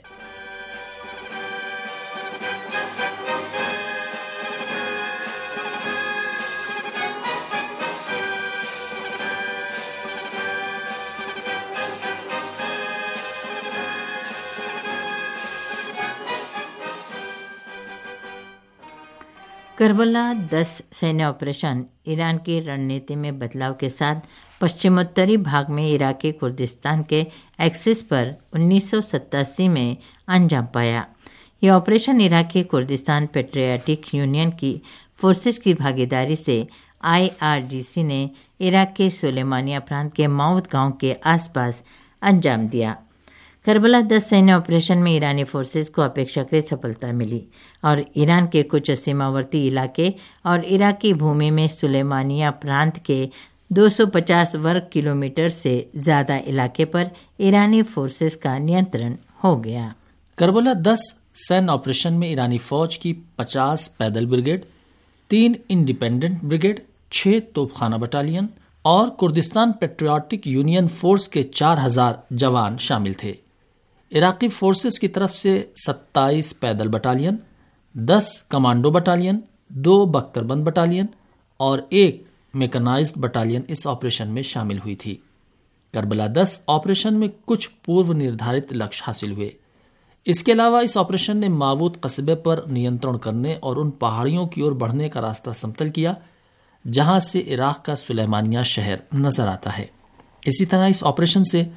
करबला दस सैन्य ऑपरेशन ईरान की रणनीति में बदलाव के साथ पश्चिमोत्तरी भाग में इराकी कुर्दिस्तान के एक्सिस पर उन्नीस सौ सत्तासी में अंजाम पाया। यह operation Iraqi Kurdistan Patriotic Union की फोर्सेस की भागीदारी से आईआरजीसी ने इराक के सुलेमानिया प्रांत के माउद गांव के आसपास अंजाम दिया। करबला दस सैन्य ऑपरेशन में ईरानी फोर्सेस को अपेक्षाकृत सफलता मिली और ईरान के कुछ सीमावर्ती इलाके और इराकी भूमि में सुलेमानिया प्रांत के दो सौ पचास वर्ग किलोमीटर से ज्यादा इलाके पर ईरानी फोर्सेस का नियंत्रण हो गया। करबला दस सैन्य ऑपरेशन में ईरानी फौज की पचास पैदल ब्रिगेड, तीन इंडिपेंडेंट ब्रिगेड, छह तोपखाना बटालियन और कुर्दिस्तान पेट्रियाटिक यूनियन फोर्स के चार हजार जवान शामिल थे। इराकी फोर्सेस की तरफ से सत्ताईस पैदल बटालियन, दस कमांडो बटालियन, दो बख्तरबंद बटालियन और एक मैकेनाइज्ड बटालियन इस ऑपरेशन में शामिल हुई थी। करबला दस ऑपरेशन में कुछ पूर्व निर्धारित लक्ष्य हासिल हुए। इसके अलावा इस ऑपरेशन ने मावूद कस्बे पर नियंत्रण करने और उन पहाड़ियों की ओर बढ़ने का रास्ता समतल किया जहां से इराक का सुलेमानिया शहर नजर आता है। इसी तरह इस ऑपरेशन से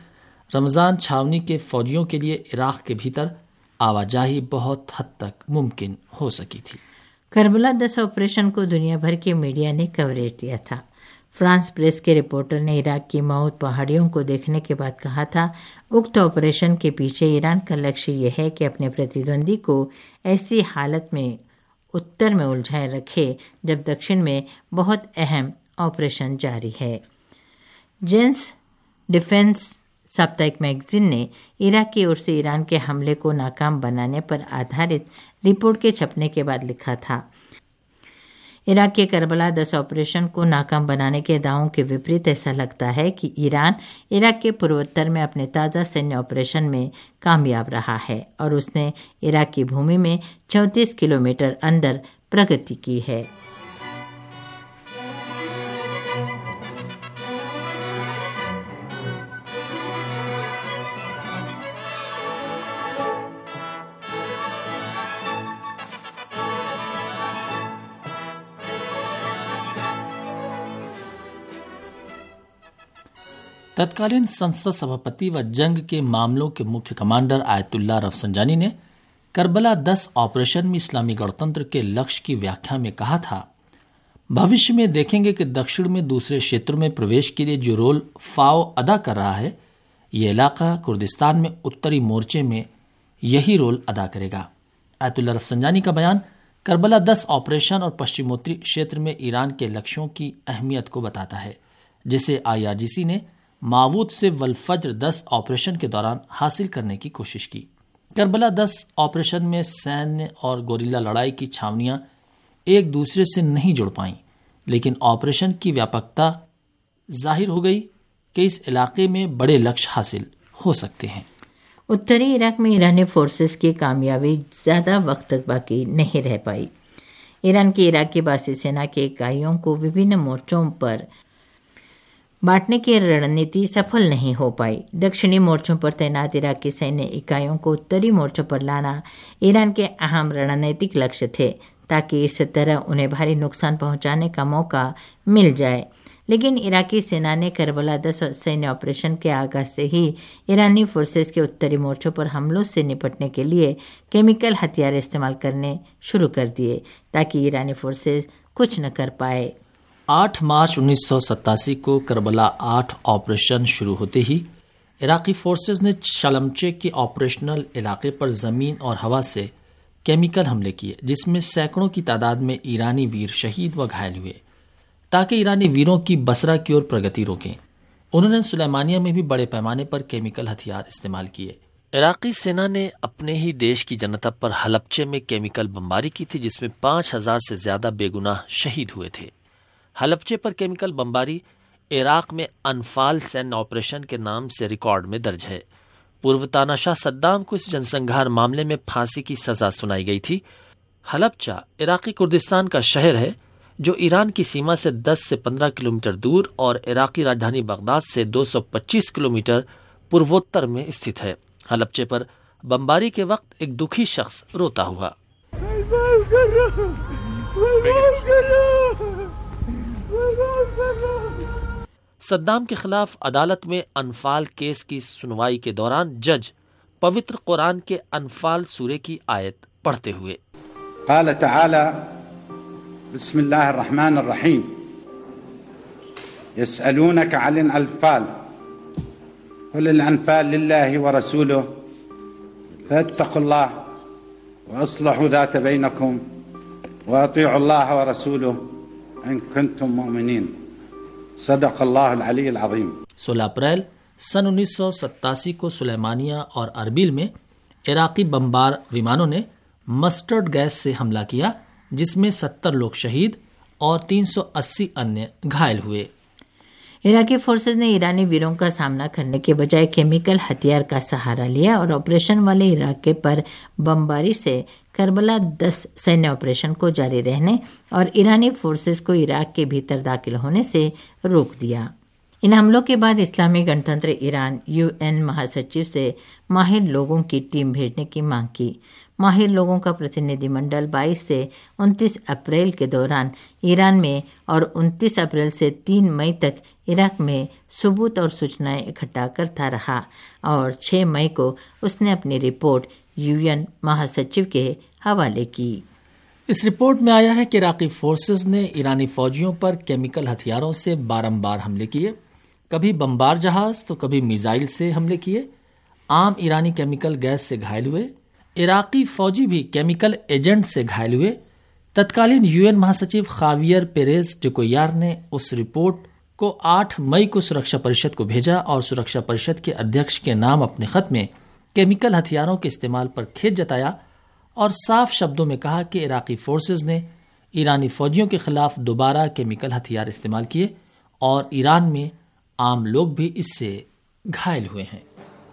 रमज़ान छावनी के फौजियों के लिए इराक के भीतर आवाजाही बहुत हद तक मुमकिन हो सकी थी। करबला दस ऑपरेशन को दुनिया भर के मीडिया ने कवरेज दिया था। फ्रांस प्रेस के रिपोर्टर ने इराक की मऊद पहाड़ियों को देखने के बाद कहा था, उक्त ऑपरेशन के पीछे ईरान का लक्ष्य यह है कि अपने प्रतिद्वंदी को ऐसी हालत में उत्तर में उलझाए रखे जब दक्षिण में बहुत अहम ऑपरेशन जारी है। जेंस डिफेंस साप्ताहिक मैगजीन ने इराक की ओर से ईरान के हमले को नाकाम बनाने पर आधारित रिपोर्ट के छपने के बाद लिखा था, इराक के करबला दस ऑपरेशन को नाकाम बनाने के दावों के विपरीत ऐसा लगता है कि ईरान इराक के पूर्वोत्तर में अपने ताज़ा सैन्य ऑपरेशन में कामयाब रहा है और उसने इराक की भूमि में चौंतीस किलोमीटर अंदर प्रगति की है। तत्कालीन संसद सभापति व जंग के मामलों के मुख्य कमांडर आयतुल्लाह रफसंजानी ने करबला दस ऑपरेशन में इस्लामी गणतंत्र के लक्ष्य की व्याख्या में कहा था, भविष्य में देखेंगे कि दक्षिण में दूसरे क्षेत्रों में प्रवेश के लिए जो रोल फाओ अदा कर रहा है, ये इलाका कुर्दिस्तान में उत्तरी मोर्चे में यही रोल अदा करेगा। आयतुल्लाह रफसंजानी का बयान करबला दस ऑपरेशन और पश्चिमोत्तरी क्षेत्र में ईरान के लक्ष्यों की अहमियत को बताता है, जिसे आई आर जी सी ने मावूद से वलफज्र दस ऑपरेशन के दौरान हासिल करने की कोशिश की। करबला दस ऑपरेशन में सैन्य और गोरिल्ला लड़ाई की छावनियां एक दूसरे से नहीं जुड़ पाईं, लेकिन ऑपरेशन की व्यापकता जाहिर हो गई कि इस इलाके में बड़े लक्ष्य हासिल हो सकते हैं। उत्तरी इराक में ईरानी फोर्सेस की कामयाबी ज्यादा वक्त तक बाकी नहीं रह पाई। ईरान की इराक की बासी सेना की इकाइयों को विभिन्न मोर्चों पर बांटने की रणनीति सफल नहीं हो पाई। दक्षिणी मोर्चों पर तैनात इराक की सैन्य इकाइयों को उत्तरी मोर्चों पर लाना ईरान के अहम रणनीतिक लक्ष्य थे, ताकि इस तरह उन्हें भारी नुकसान पहुंचाने का मौका मिल जाए। लेकिन इराकी सेना ने करबला दस सैन्य ऑपरेशन के आगाज से ही ईरानी फोर्सेस के उत्तरी मोर्चों पर हमलों से निपटने के लिए केमिकल हथियार इस्तेमाल करने शुरू कर दिए, ताकि ईरानी फोर्सेस कुछ न कर पाए। आठ मार्च उन्नीस सौ सत्तासी को करबला आठ ऑपरेशन शुरू होते ही इराकी फोर्सेस ने शलमचे के ऑपरेशनल इलाके पर जमीन और हवा से केमिकल हमले किए, जिसमें सैकड़ों की तादाद में ईरानी वीर शहीद व घायल हुए। ताकि ईरानी वीरों की बसरा की ओर प्रगति रोकें, उन्होंने सुलेमानिया में भी बड़े पैमाने पर केमिकल हथियार इस्तेमाल किए। इराकी सेना ने अपने ही देश की जनता पर हलबचे में केमिकल बमबारी की थी, जिसमें पांच हजार से ज्यादा बेगुनाह शहीद हुए थे। हलबचे पर केमिकल बमबारी इराक में अनफाल सैन्य ऑपरेशन के नाम से रिकॉर्ड में दर्ज है। पूर्व तानाशाह सद्दाम को इस जनसंहार मामले में फांसी की सजा सुनाई गई थी। हलबचा इराकी कुर्दिस्तान का शहर है, जो ईरान की सीमा से दस से पंद्रह किलोमीटर दूर और इराकी राजधानी बगदाद से दो सौ पच्चीस किलोमीटर पूर्वोत्तर में स्थित है। हलबचे पर बमबारी के वक्त एक दुखी शख्स रोता हुआ। सद्दाम के खिलाफ अदालत में अनफाल केस की सुनवाई के दौरान जज पवित्र कुरान के अनफाल सूरे की आयत पढ़ते हुए क़ाल तआला बिस्मिल्लाहिर रहमानिर रहीम यसअलूनक अनिल अनफाल कुल अल अनफाल लिल्लाहि व रसूलिहि फत्तक़ुल्लाह व अस्लिहू ज़ात बैनकुम व अतीअुल्लाह व रसूलहु इन कुंतुम मुमिनीन सदक़ल्लाहुल अलीयुल अज़ीम। सोलह अप्रैल सन उन्नीस सौ सत्तासी को सुलेमानिया और अरबिल में इराकी बमबार विमानों ने मस्टर्ड गैस से हमला किया, जिसमें सत्तर लोग शहीद और तीन सौ अस्सी अन्य घायल हुए। इराकी फोर्सेज ने ईरानी वीरों का सामना करने के बजाय केमिकल हथियार का सहारा लिया और ऑपरेशन वाले इलाके पर बमबारी से करबला दस सैन्य ऑपरेशन को जारी रहने और ईरानी फोर्सेस को इराक के भीतर दाखिल होने से रोक दिया। इन हमलों के बाद इस्लामी गणतंत्र ईरान यूएन महासचिव से माहिर लोगों की टीम भेजने की मांग की। माहिर लोगों का प्रतिनिधिमंडल बाईस से उनतीस अप्रैल के दौरान ईरान में और उनतीस अप्रैल से तीन मई तक इराक में सबूत और सूचनाएं इकट्ठा करता रहा और छह मई को उसने अपनी रिपोर्ट यूएन महासचिव के हवाले की। इस रिपोर्ट में आया है कि इराकी फोर्सेस ने ईरानी फौजियों पर केमिकल हथियारों से बारंबार हमले किए, कभी बमबार जहाज तो कभी मिसाइल से हमले किए। आम ईरानी केमिकल गैस से घायल हुए। इराकी फौजी भी केमिकल एजेंट से घायल हुए। तत्कालीन यूएन महासचिव खावियर पेरेज टिकोयार ने उस रिपोर्ट को आठ मई को सुरक्षा परिषद को भेजा और सुरक्षा परिषद के अध्यक्ष के नाम अपने खत में केमिकल हथियारों के इस्तेमाल पर खेद जताया और साफ शब्दों में कहा कि इराकी फोर्सेस ने ईरानी फौजियों के खिलाफ दोबारा केमिकल हथियार इस्तेमाल किए और ईरान में आम लोग भी इससे घायल हुए हैं।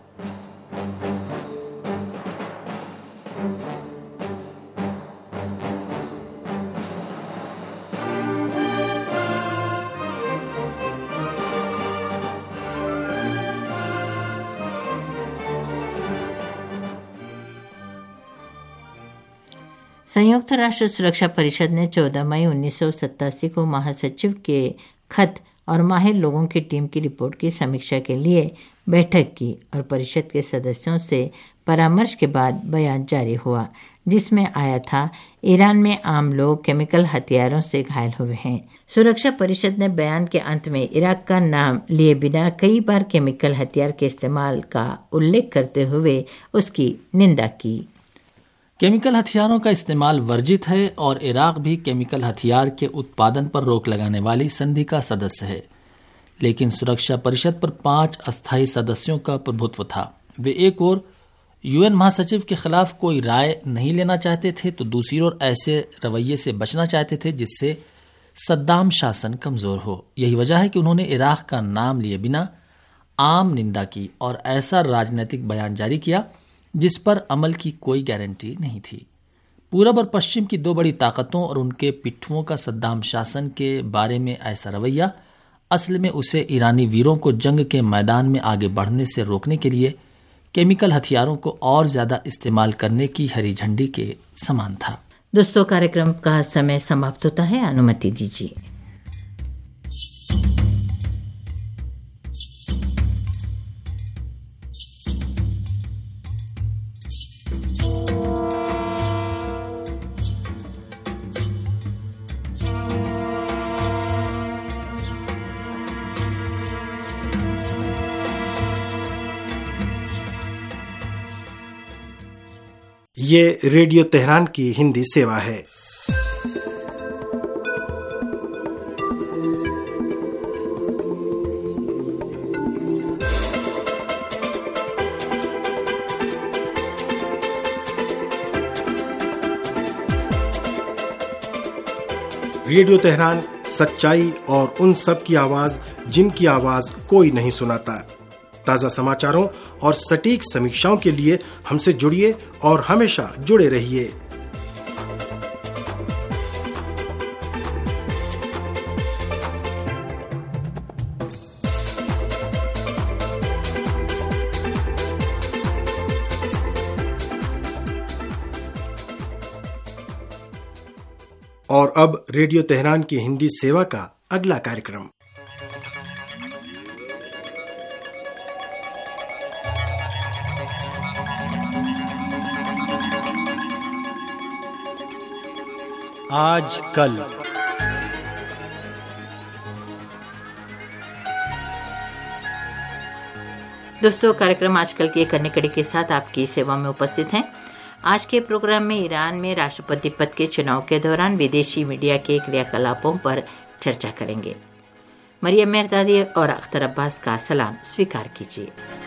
संयुक्त राष्ट्र सुरक्षा परिषद ने चौदह मई उन्नीस सौ सत्तासी को महासचिव के खत और माहिर लोगों की टीम की रिपोर्ट की समीक्षा के लिए बैठक की और परिषद के सदस्यों से परामर्श के बाद बयान जारी हुआ, जिसमें आया था ईरान में आम लोग केमिकल हथियारों से घायल हुए हैं। सुरक्षा परिषद ने बयान के अंत में इराक का नाम लिए बिना कई बार केमिकल हथियार के इस्तेमाल का उल्लेख करते हुए उसकी निंदा की। केमिकल हथियारों का इस्तेमाल वर्जित है और इराक भी केमिकल हथियार के उत्पादन पर रोक लगाने वाली संधि का सदस्य है, लेकिन सुरक्षा परिषद पर पांच अस्थायी सदस्यों का प्रभुत्व था। वे एक ओर यूएन महासचिव के खिलाफ कोई राय नहीं लेना चाहते थे तो दूसरी ओर ऐसे रवैये से बचना चाहते थे जिससे सद्दाम शासन कमजोर हो। यही वजह है कि उन्होंने इराक का नाम लिए बिना आम निंदा की और ऐसा राजनीतिक बयान जारी किया जिस पर अमल की कोई गारंटी नहीं थी। पूरब और पश्चिम की दो बड़ी ताकतों और उनके पिट्ठुओं का सद्दाम शासन के बारे में ऐसा रवैया असल में उसे ईरानी वीरों को जंग के मैदान में आगे बढ़ने से रोकने के लिए केमिकल हथियारों को और ज्यादा इस्तेमाल करने की हरी झंडी के समान था। दोस्तों, कार्यक्रम का समय समाप्त होता है, अनुमति दीजिए। ये रेडियो तेहरान की हिंदी सेवा है। रेडियो तेहरान सच्चाई और उन सब की आवाज जिनकी आवाज कोई नहीं सुनाता। ताजा समाचारों और सटीक समीक्षाओं के लिए हमसे जुड़िए और हमेशा जुड़े रहिए। और अब रेडियो तेहरान की हिंदी सेवा का अगला कार्यक्रम। आज कल। दोस्तों, कार्यक्रम आजकल की एक अन्य कड़ी के साथ आपकी सेवा में उपस्थित हैं। आज के प्रोग्राम में ईरान में राष्ट्रपति पद के चुनाव के दौरान विदेशी मीडिया के क्रियाकलापों पर चर्चा करेंगे। मरियम मेहरदादी और अख्तर अब्बास का सलाम स्वीकार कीजिए।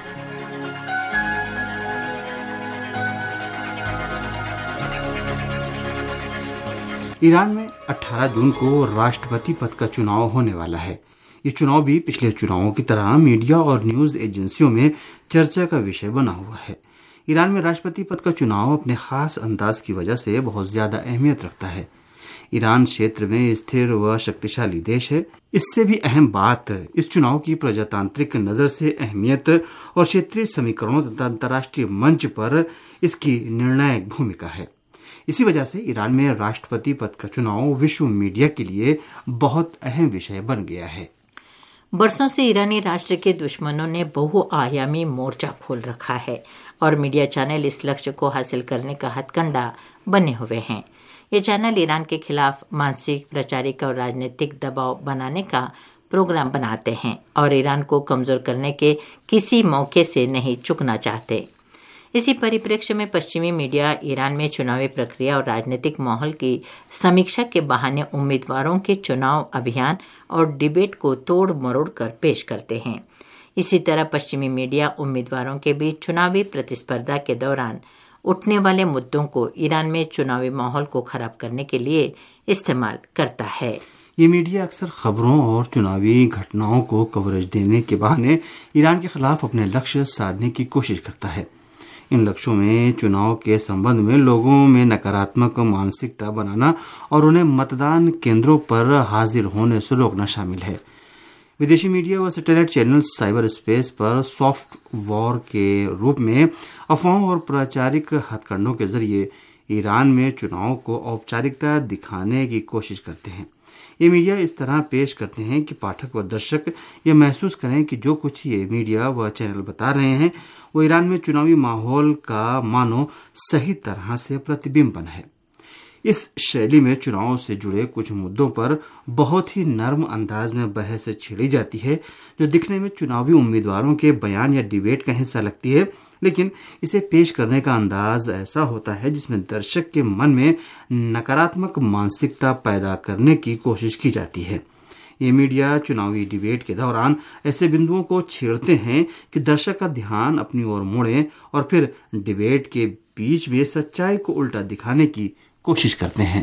ईरान में अठारह जून को राष्ट्रपति पद का चुनाव होने वाला है। ये चुनाव भी पिछले चुनावों की तरह मीडिया और न्यूज एजेंसियों में चर्चा का विषय बना हुआ है। ईरान में राष्ट्रपति पद का चुनाव अपने खास अंदाज की वजह से बहुत ज्यादा अहमियत रखता है। ईरान क्षेत्र में स्थिर व शक्तिशाली देश है। इससे भी अहम बात इस चुनाव की प्रजातांत्रिक नजर से अहमियत और क्षेत्रीय समीकरणों तथा अंतर्राष्ट्रीय मंच पर इसकी निर्णायक भूमिका है। इसी वजह से ईरान में राष्ट्रपति पद का चुनाव विश्व मीडिया के लिए बहुत अहम विषय बन गया है। बरसों से ईरानी राष्ट्र के दुश्मनों ने बहुआयामी मोर्चा खोल रखा है और मीडिया चैनल इस लक्ष्य को हासिल करने का हथकंडा बने हुए हैं। ये चैनल ईरान के खिलाफ मानसिक, वैचारिक और राजनीतिक दबाव बनाने का प्रोग्राम बनाते हैं और ईरान को कमजोर करने के किसी मौके से नहीं चूकना चाहते। इसी परिप्रेक्ष्य में पश्चिमी मीडिया ईरान में चुनावी प्रक्रिया और राजनीतिक माहौल की समीक्षा के बहाने उम्मीदवारों के चुनाव अभियान और डिबेट को तोड़ मरोड़ कर पेश करते हैं। इसी तरह पश्चिमी मीडिया उम्मीदवारों के बीच चुनावी प्रतिस्पर्धा के दौरान उठने वाले मुद्दों को ईरान में चुनावी माहौल को खराब करने के लिए इस्तेमाल करता है। ये मीडिया अक्सर खबरों और चुनावी घटनाओं को कवरेज देने के बहाने ईरान के खिलाफ अपने लक्ष्य साधने की कोशिश करता है। इन लक्ष्यों में चुनाव के संबंध में लोगों में नकारात्मक मानसिकता बनाना और उन्हें मतदान केंद्रों पर हाजिर होने से रोकना शामिल है। विदेशी मीडिया व सैटेलाइट चैनल साइबर स्पेस पर सॉफ्ट वॉर के रूप में अफवाहों और प्रचारिक हथकंडों के जरिए ईरान में चुनाव को औपचारिकता दिखाने की कोशिश करते हैं। ये मीडिया इस तरह पेश करते हैं कि पाठक व दर्शक ये महसूस करें कि जो कुछ ये मीडिया व चैनल बता रहे हैं वो ईरान में चुनावी माहौल का मानो सही तरह से प्रतिबिंबन है। इस शैली में चुनाव से जुड़े कुछ मुद्दों पर बहुत ही नर्म अंदाज में बहस छिड़ी जाती है, जो दिखने में चुनावी उम्मीदवारों के बयान या डिबेट का हिस्सा लगती है, लेकिन इसे पेश करने का अंदाज ऐसा होता है जिसमें दर्शक के मन में नकारात्मक मानसिकता पैदा करने की कोशिश की जाती है। ये मीडिया चुनावी डिबेट के दौरान ऐसे बिंदुओं को छेड़ते हैं कि दर्शक का ध्यान अपनी ओर मोड़े और फिर डिबेट के बीच में सच्चाई को उल्टा दिखाने की कोशिश करते हैं।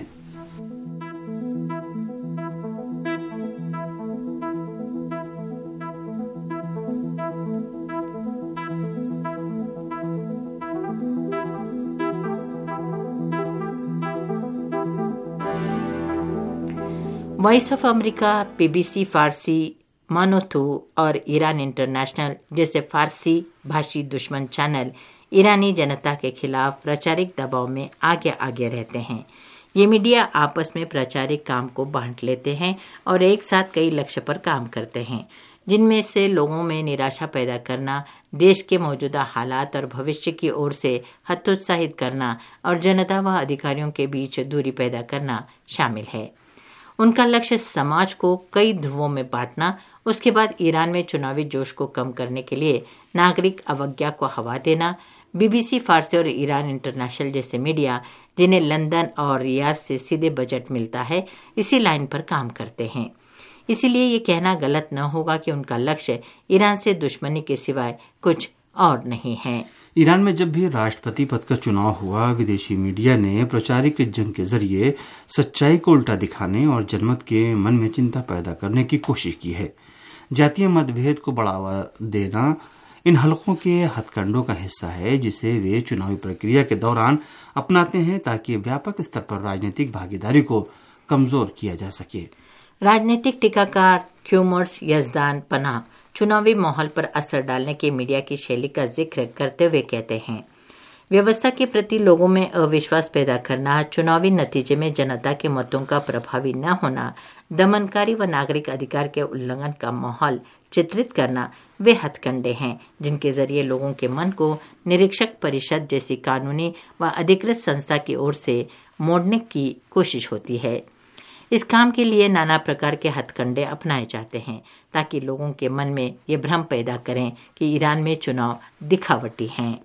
वॉइस ऑफ अमेरिका, बीबीसी फारसी, मानोथू और ईरान इंटरनेशनल जैसे फारसी भाषी दुश्मन चैनल ईरानी जनता के खिलाफ प्रचारिक दबाव में आगे आगे रहते हैं। ये मीडिया आपस में प्रचारिक काम को बांट लेते हैं और एक साथ कई लक्ष्य पर काम करते हैं, जिनमें से लोगों में निराशा पैदा करना, देश के मौजूदा हालात और भविष्य की ओर से हतोत्साहित करना और जनता व अधिकारियों के बीच दूरी पैदा करना शामिल है। उनका लक्ष्य समाज को कई ध्रुवों में बांटना, उसके बाद ईरान में चुनावी जोश को कम करने के लिए नागरिक अवज्ञा को हवा देना। बीबीसी फारसी और ईरान इंटरनेशनल जैसे मीडिया, जिन्हें लंदन और रियाद से सीधे बजट मिलता है, इसी लाइन पर काम करते हैं। इसीलिए ये कहना गलत न होगा कि उनका लक्ष्य ईरान से दुश्मनी के सिवाय कुछ और नहीं है। ईरान में जब भी राष्ट्रपति पद का चुनाव हुआ, विदेशी मीडिया ने प्रचारिक जंग के जरिए सच्चाई को उल्टा दिखाने और जनमत के मन में चिंता पैदा करने की कोशिश की है। जातीय मतभेद को बढ़ावा देना इन हलकों के हथकंडों का हिस्सा है, जिसे वे चुनावी प्रक्रिया के दौरान अपनाते हैं ताकि व्यापक स्तर पर राजनीतिक भागीदारी को कमजोर किया जा सके। राजनीतिक टीकाकार क्यूमर्स यजदान पनाह चुनावी माहौल पर असर डालने की मीडिया की शैली का जिक्र करते हुए कहते हैं, व्यवस्था के प्रति लोगों में अविश्वास पैदा करना, चुनावी नतीजे में जनता के मतों का प्रभावी न होना, दमनकारी व नागरिक अधिकार के उल्लंघन का माहौल चित्रित करना वे हथकंडे हैं जिनके जरिए लोगों के मन को निरीक्षक परिषद जैसी कानूनी व अधिकृत संस्था की ओर से मोड़ने की कोशिश होती है। इस काम के लिए नाना प्रकार के हथकंडे अपनाए जाते हैं ताकि लोगों के मन में ये भ्रम पैदा करें कि ईरान में चुनाव दिखावटी हैं।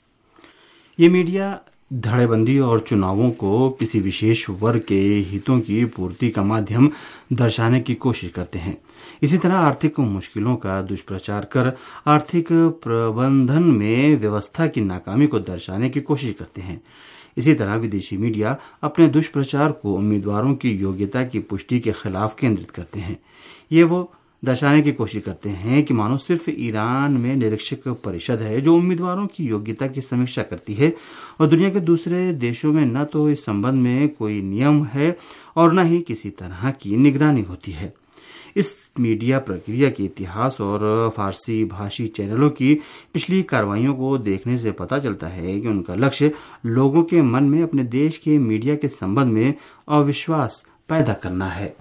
ये मीडिया धड़ेबंदी और चुनावों को किसी विशेष वर्ग के हितों की पूर्ति का माध्यम दर्शाने की कोशिश करते हैं। इसी तरह आर्थिक मुश्किलों का दुष्प्रचार कर आर्थिक प्रबंधन में व्यवस्था की नाकामी को दर्शाने की कोशिश करते हैं। इसी तरह विदेशी मीडिया अपने दुष्प्रचार को उम्मीदवारों की योग्यता की पुष्टि के खिलाफ केंद्रित करते हैं। ये वो दर्शाने की कोशिश करते हैं कि मानो सिर्फ ईरान में निरीक्षक परिषद है जो उम्मीदवारों की योग्यता की समीक्षा करती है और दुनिया के दूसरे देशों में न तो इस संबंध में कोई नियम है और न ही किसी तरह की निगरानी होती है। इस मीडिया प्रक्रिया के इतिहास और फारसी भाषी चैनलों की पिछली कार्रवाइयों को देखने से पता चलता है कि उनका लक्ष्य लोगों के मन में अपने देश के मीडिया के संबंध में अविश्वास पैदा करना है।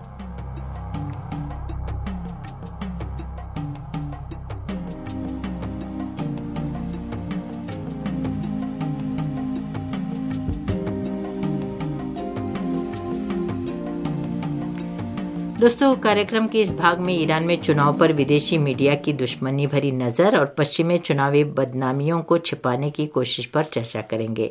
दोस्तों, कार्यक्रम के इस भाग में ईरान में चुनाव पर विदेशी मीडिया की दुश्मनी भरी नजर और पश्चिमी चुनावी बदनामियों को छिपाने की कोशिश पर चर्चा करेंगे।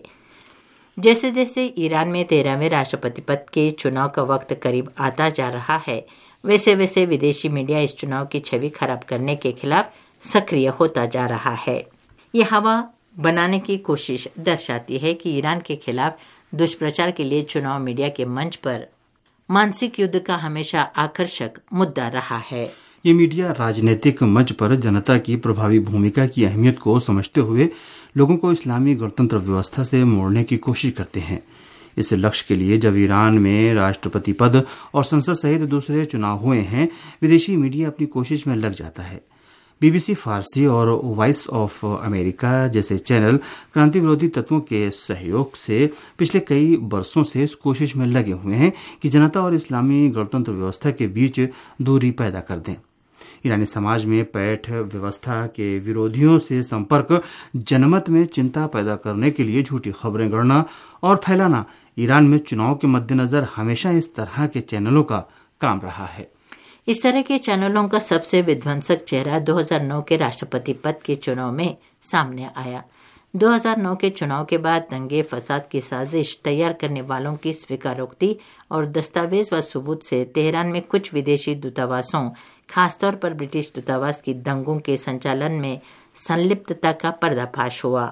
जैसे जैसे ईरान में तेरहवें राष्ट्रपति पद के चुनाव का वक्त करीब आता जा रहा है, वैसे वैसे विदेशी मीडिया इस चुनाव की छवि खराब करने के खिलाफ सक्रिय होता जा रहा है। ये हवा बनाने की कोशिश दर्शाती है कि ईरान के खिलाफ दुष्प्रचार के लिए चुनाव मीडिया के मंच पर मानसिक युद्ध का हमेशा आकर्षक मुद्दा रहा है। ये मीडिया राजनीतिक मंच पर जनता की प्रभावी भूमिका की अहमियत को समझते हुए लोगों को इस्लामी गणतंत्र व्यवस्था से मोड़ने की कोशिश करते हैं। इस लक्ष्य के लिए जब ईरान में राष्ट्रपति पद और संसद सहित दूसरे चुनाव हुए हैं, विदेशी मीडिया अपनी कोशिश में लग जाता है। बीबीसी फारसी और वॉइस ऑफ अमेरिका जैसे चैनल क्रांति विरोधी तत्वों के सहयोग से पिछले कई वर्षों से इस कोशिश में लगे हुए हैं कि जनता और इस्लामी गणतंत्र व्यवस्था के बीच दूरी पैदा कर दें। ईरानी समाज में पैठ व्यवस्था के विरोधियों से संपर्क जनमत में चिंता पैदा करने के लिए झूठी खबरें गढ़ना और फैलाना ईरान में चुनाव के मद्देनजर हमेशा इस तरह के चैनलों का काम रहा है। इस तरह के चैनलों का सबसे विध्वंसक चेहरा दो हज़ार नौ के राष्ट्रपति पद के चुनाव में सामने आया। दो हज़ार नौ के चुनाव के बाद दंगे फसाद की साजिश तैयार करने वालों की स्वीकारोक्ति और दस्तावेज व सबूत से तेहरान में कुछ विदेशी दूतावासों, खासतौर पर ब्रिटिश दूतावास की दंगों के संचालन में संलिप्तता का पर्दाफाश हुआ।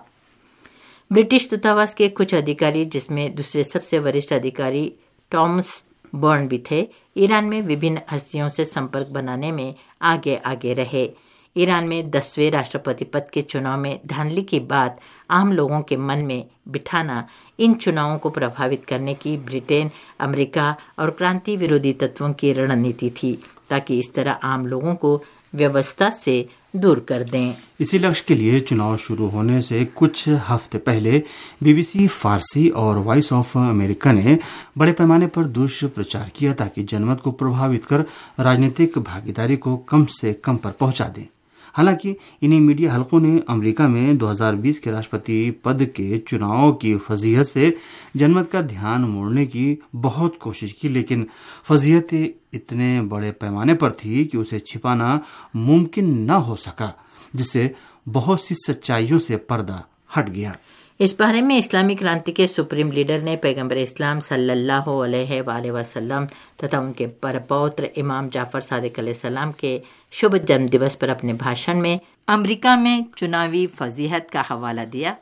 ब्रिटिश दूतावास के कुछ अधिकारी, जिसमें दूसरे सबसे वरिष्ठ अधिकारी टॉमस बर्न भी थे, ईरान में विभिन्न हस्तियों से संपर्क बनाने में आगे आगे रहे। ईरान में दसवें राष्ट्रपति पद के चुनाव में धांधली की बात आम लोगों के मन में बिठाना इन चुनावों को प्रभावित करने की ब्रिटेन, अमेरिका और क्रांति विरोधी तत्वों की रणनीति थी, ताकि इस तरह आम लोगों को व्यवस्था से दूर कर दें। इसी लक्ष्य के लिए चुनाव शुरू होने से कुछ हफ्ते पहले बीबीसी फारसी और वॉइस ऑफ अमेरिका ने बड़े पैमाने पर दुष्प्रचार किया ताकि जनमत को प्रभावित कर राजनीतिक भागीदारी को कम से कम पर पहुंचा दें। हालांकि इन्हीं मीडिया हलकों ने अमेरिका में दो हज़ार बीस के राष्ट्रपति पद के चुनाव की फजीहत से जनमत का ध्यान मोड़ने की बहुत कोशिश की, लेकिन फजीहत इतने बड़े पैमाने पर थी कि उसे छिपाना मुमकिन न हो सका, जिससे बहुत सी सच्चाइयों से पर्दा हट गया। इस बारे में इस्लामी क्रांति के सुप्रीम लीडर ने पैगंबर इस्लाम सल्लल्लाहु अलैहि वसल्लम तथा उनके परपौत्र इमाम जाफर सादिक अलैहिस्सलाम के शुभ जन्म दिवस पर अपने भाषण में अमेरिका में चुनावी फजीहत का हवाला दिया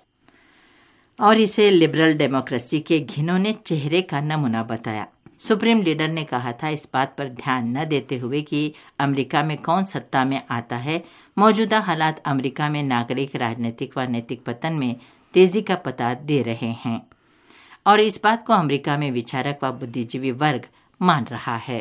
और इसे लिबरल डेमोक्रेसी के घिनौने चेहरे का नमूना बताया। सुप्रीम लीडर ने कहा था, इस बात पर ध्यान न देते हुए कि अमेरिका में कौन सत्ता में आता है, मौजूदा हालात अमेरिका में नागरिक, राजनीतिक व नैतिक पतन में तेजी का पता दे रहे हैं और इस बात को अमेरिका में विचारक व बुद्धिजीवी वर्ग मान रहा है।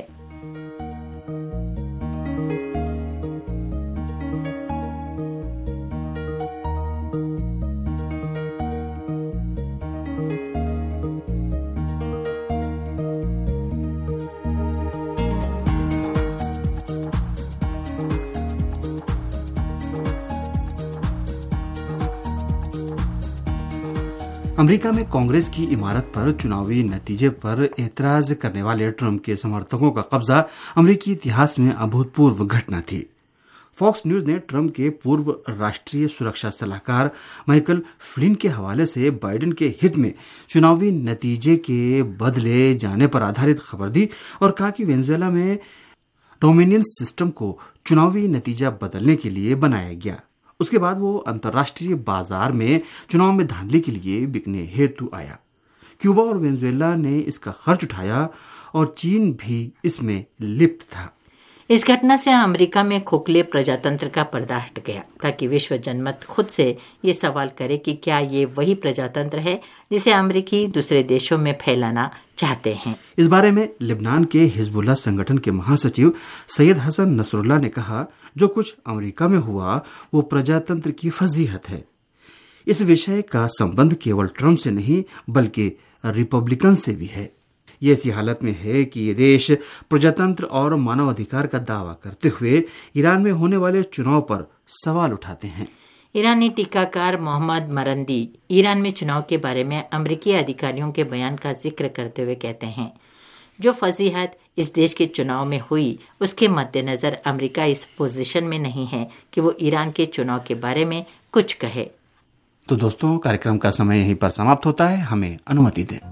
अमेरिका में कांग्रेस की इमारत पर चुनावी नतीजे पर एतराज करने वाले ट्रंप के समर्थकों का कब्जा अमेरिकी इतिहास में अभूतपूर्व घटना थी। फॉक्स न्यूज ने ट्रंप के पूर्व राष्ट्रीय सुरक्षा सलाहकार माइकल फ्लिन के हवाले से बाइडेन के हित में चुनावी नतीजे के बदले जाने पर आधारित खबर दी और कहा कि वेनेजुएला में डोमिनियन सिस्टम को चुनावी नतीजा बदलने के लिए बनाया गया। उसके बाद वो अंतर्राष्ट्रीय बाजार में चुनाव में धांधली के लिए बिकने हेतु आया। क्यूबा और वेनेजुएला ने इसका खर्च उठाया और चीन भी इसमें लिप्त था। इस घटना से अमेरिका में खोखले प्रजातंत्र का पर्दा हट गया, ताकि विश्व जनमत खुद से ये सवाल करे कि क्या ये वही प्रजातंत्र है जिसे अमेरिकी दूसरे देशों में फैलाना चाहते हैं। इस बारे में लेबनान के हिजबुल्लाह संगठन के महासचिव सैयद हसन नसरुल्लाह ने कहा, जो कुछ अमेरिका में हुआ वो प्रजातंत्र की फजीहत है। इस विषय का संबंध केवल ट्रंप से नहीं बल्कि रिपब्लिकन से भी है। ये ऐसी हालत में है कि ये देश प्रजातंत्र और मानवाधिकार का दावा करते हुए ईरान में होने वाले चुनाव पर सवाल उठाते हैं। ईरानी टीकाकार मोहम्मद मरंदी ईरान में चुनाव के बारे में अमेरिकी अधिकारियों के बयान का जिक्र करते हुए कहते हैं, जो फजीहत इस देश के चुनाव में हुई उसके मद्देनजर अमेरिका इस पोजीशन में नहीं है कि वो ईरान के चुनाव के बारे में कुछ कहे। तो दोस्तों, कार्यक्रम का समय यहीं पर समाप्त होता है। हमें अनुमति दें।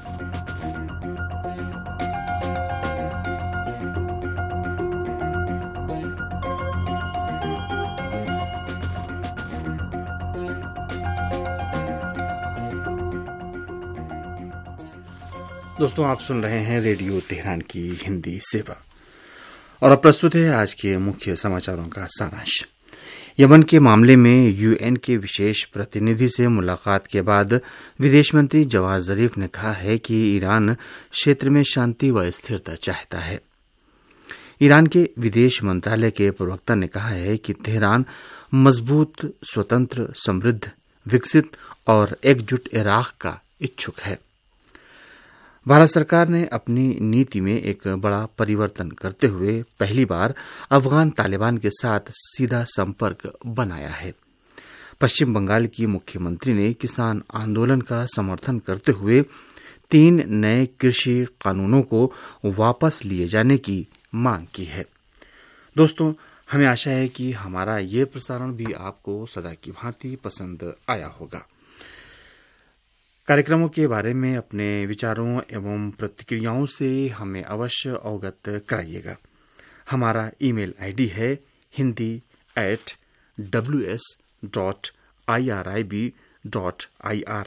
दोस्तों, आप सुन रहे हैं रेडियो तेहरान की हिंदी सेवा और अब प्रस्तुत है आज के मुख्य समाचारों का सारांश। यमन के मामले में यूएन के विशेष प्रतिनिधि से मुलाकात के बाद विदेश मंत्री जवाद जरीफ ने कहा है कि ईरान क्षेत्र में शांति व स्थिरता चाहता है। ईरान के विदेश मंत्रालय के प्रवक्ता ने कहा है कि तेहरान मजबूत, स्वतंत्र, समृद्ध, विकसित और एकजुट इराक का इच्छुक है। भारत सरकार ने अपनी नीति में एक बड़ा परिवर्तन करते हुए पहली बार अफगान तालिबान के साथ सीधा संपर्क बनाया है। पश्चिम बंगाल की मुख्यमंत्री ने किसान आंदोलन का समर्थन करते हुए तीन नए कृषि कानूनों को वापस लिए जाने की मांग की है। दोस्तों, हमें आशा है कि हमारा ये प्रसारण भी आपको सदा की भांति पसंद आया होगा। कार्यक्रमों के बारे में अपने विचारों एवं प्रतिक्रियाओं से हमें अवश्य अवगत कराइएगा। हमारा ईमेल आईडी है Hindi at W S dot I R I B dot I R.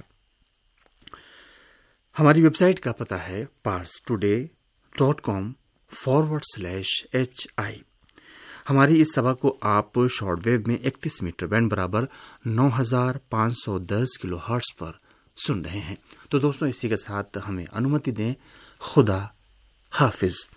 हमारी वेबसाइट का पता है Pars Today dot com forward slash H I. हमारी इस सभा को आप शॉर्टवेव में इकतीस मीटर बैंड बराबर नौ हजार पांच सौ दस किलो हर्ट्ज पर सुन रहे हैं। तो दोस्तों, इसी के साथ हमें अनुमति दें। खुदा हाफिज।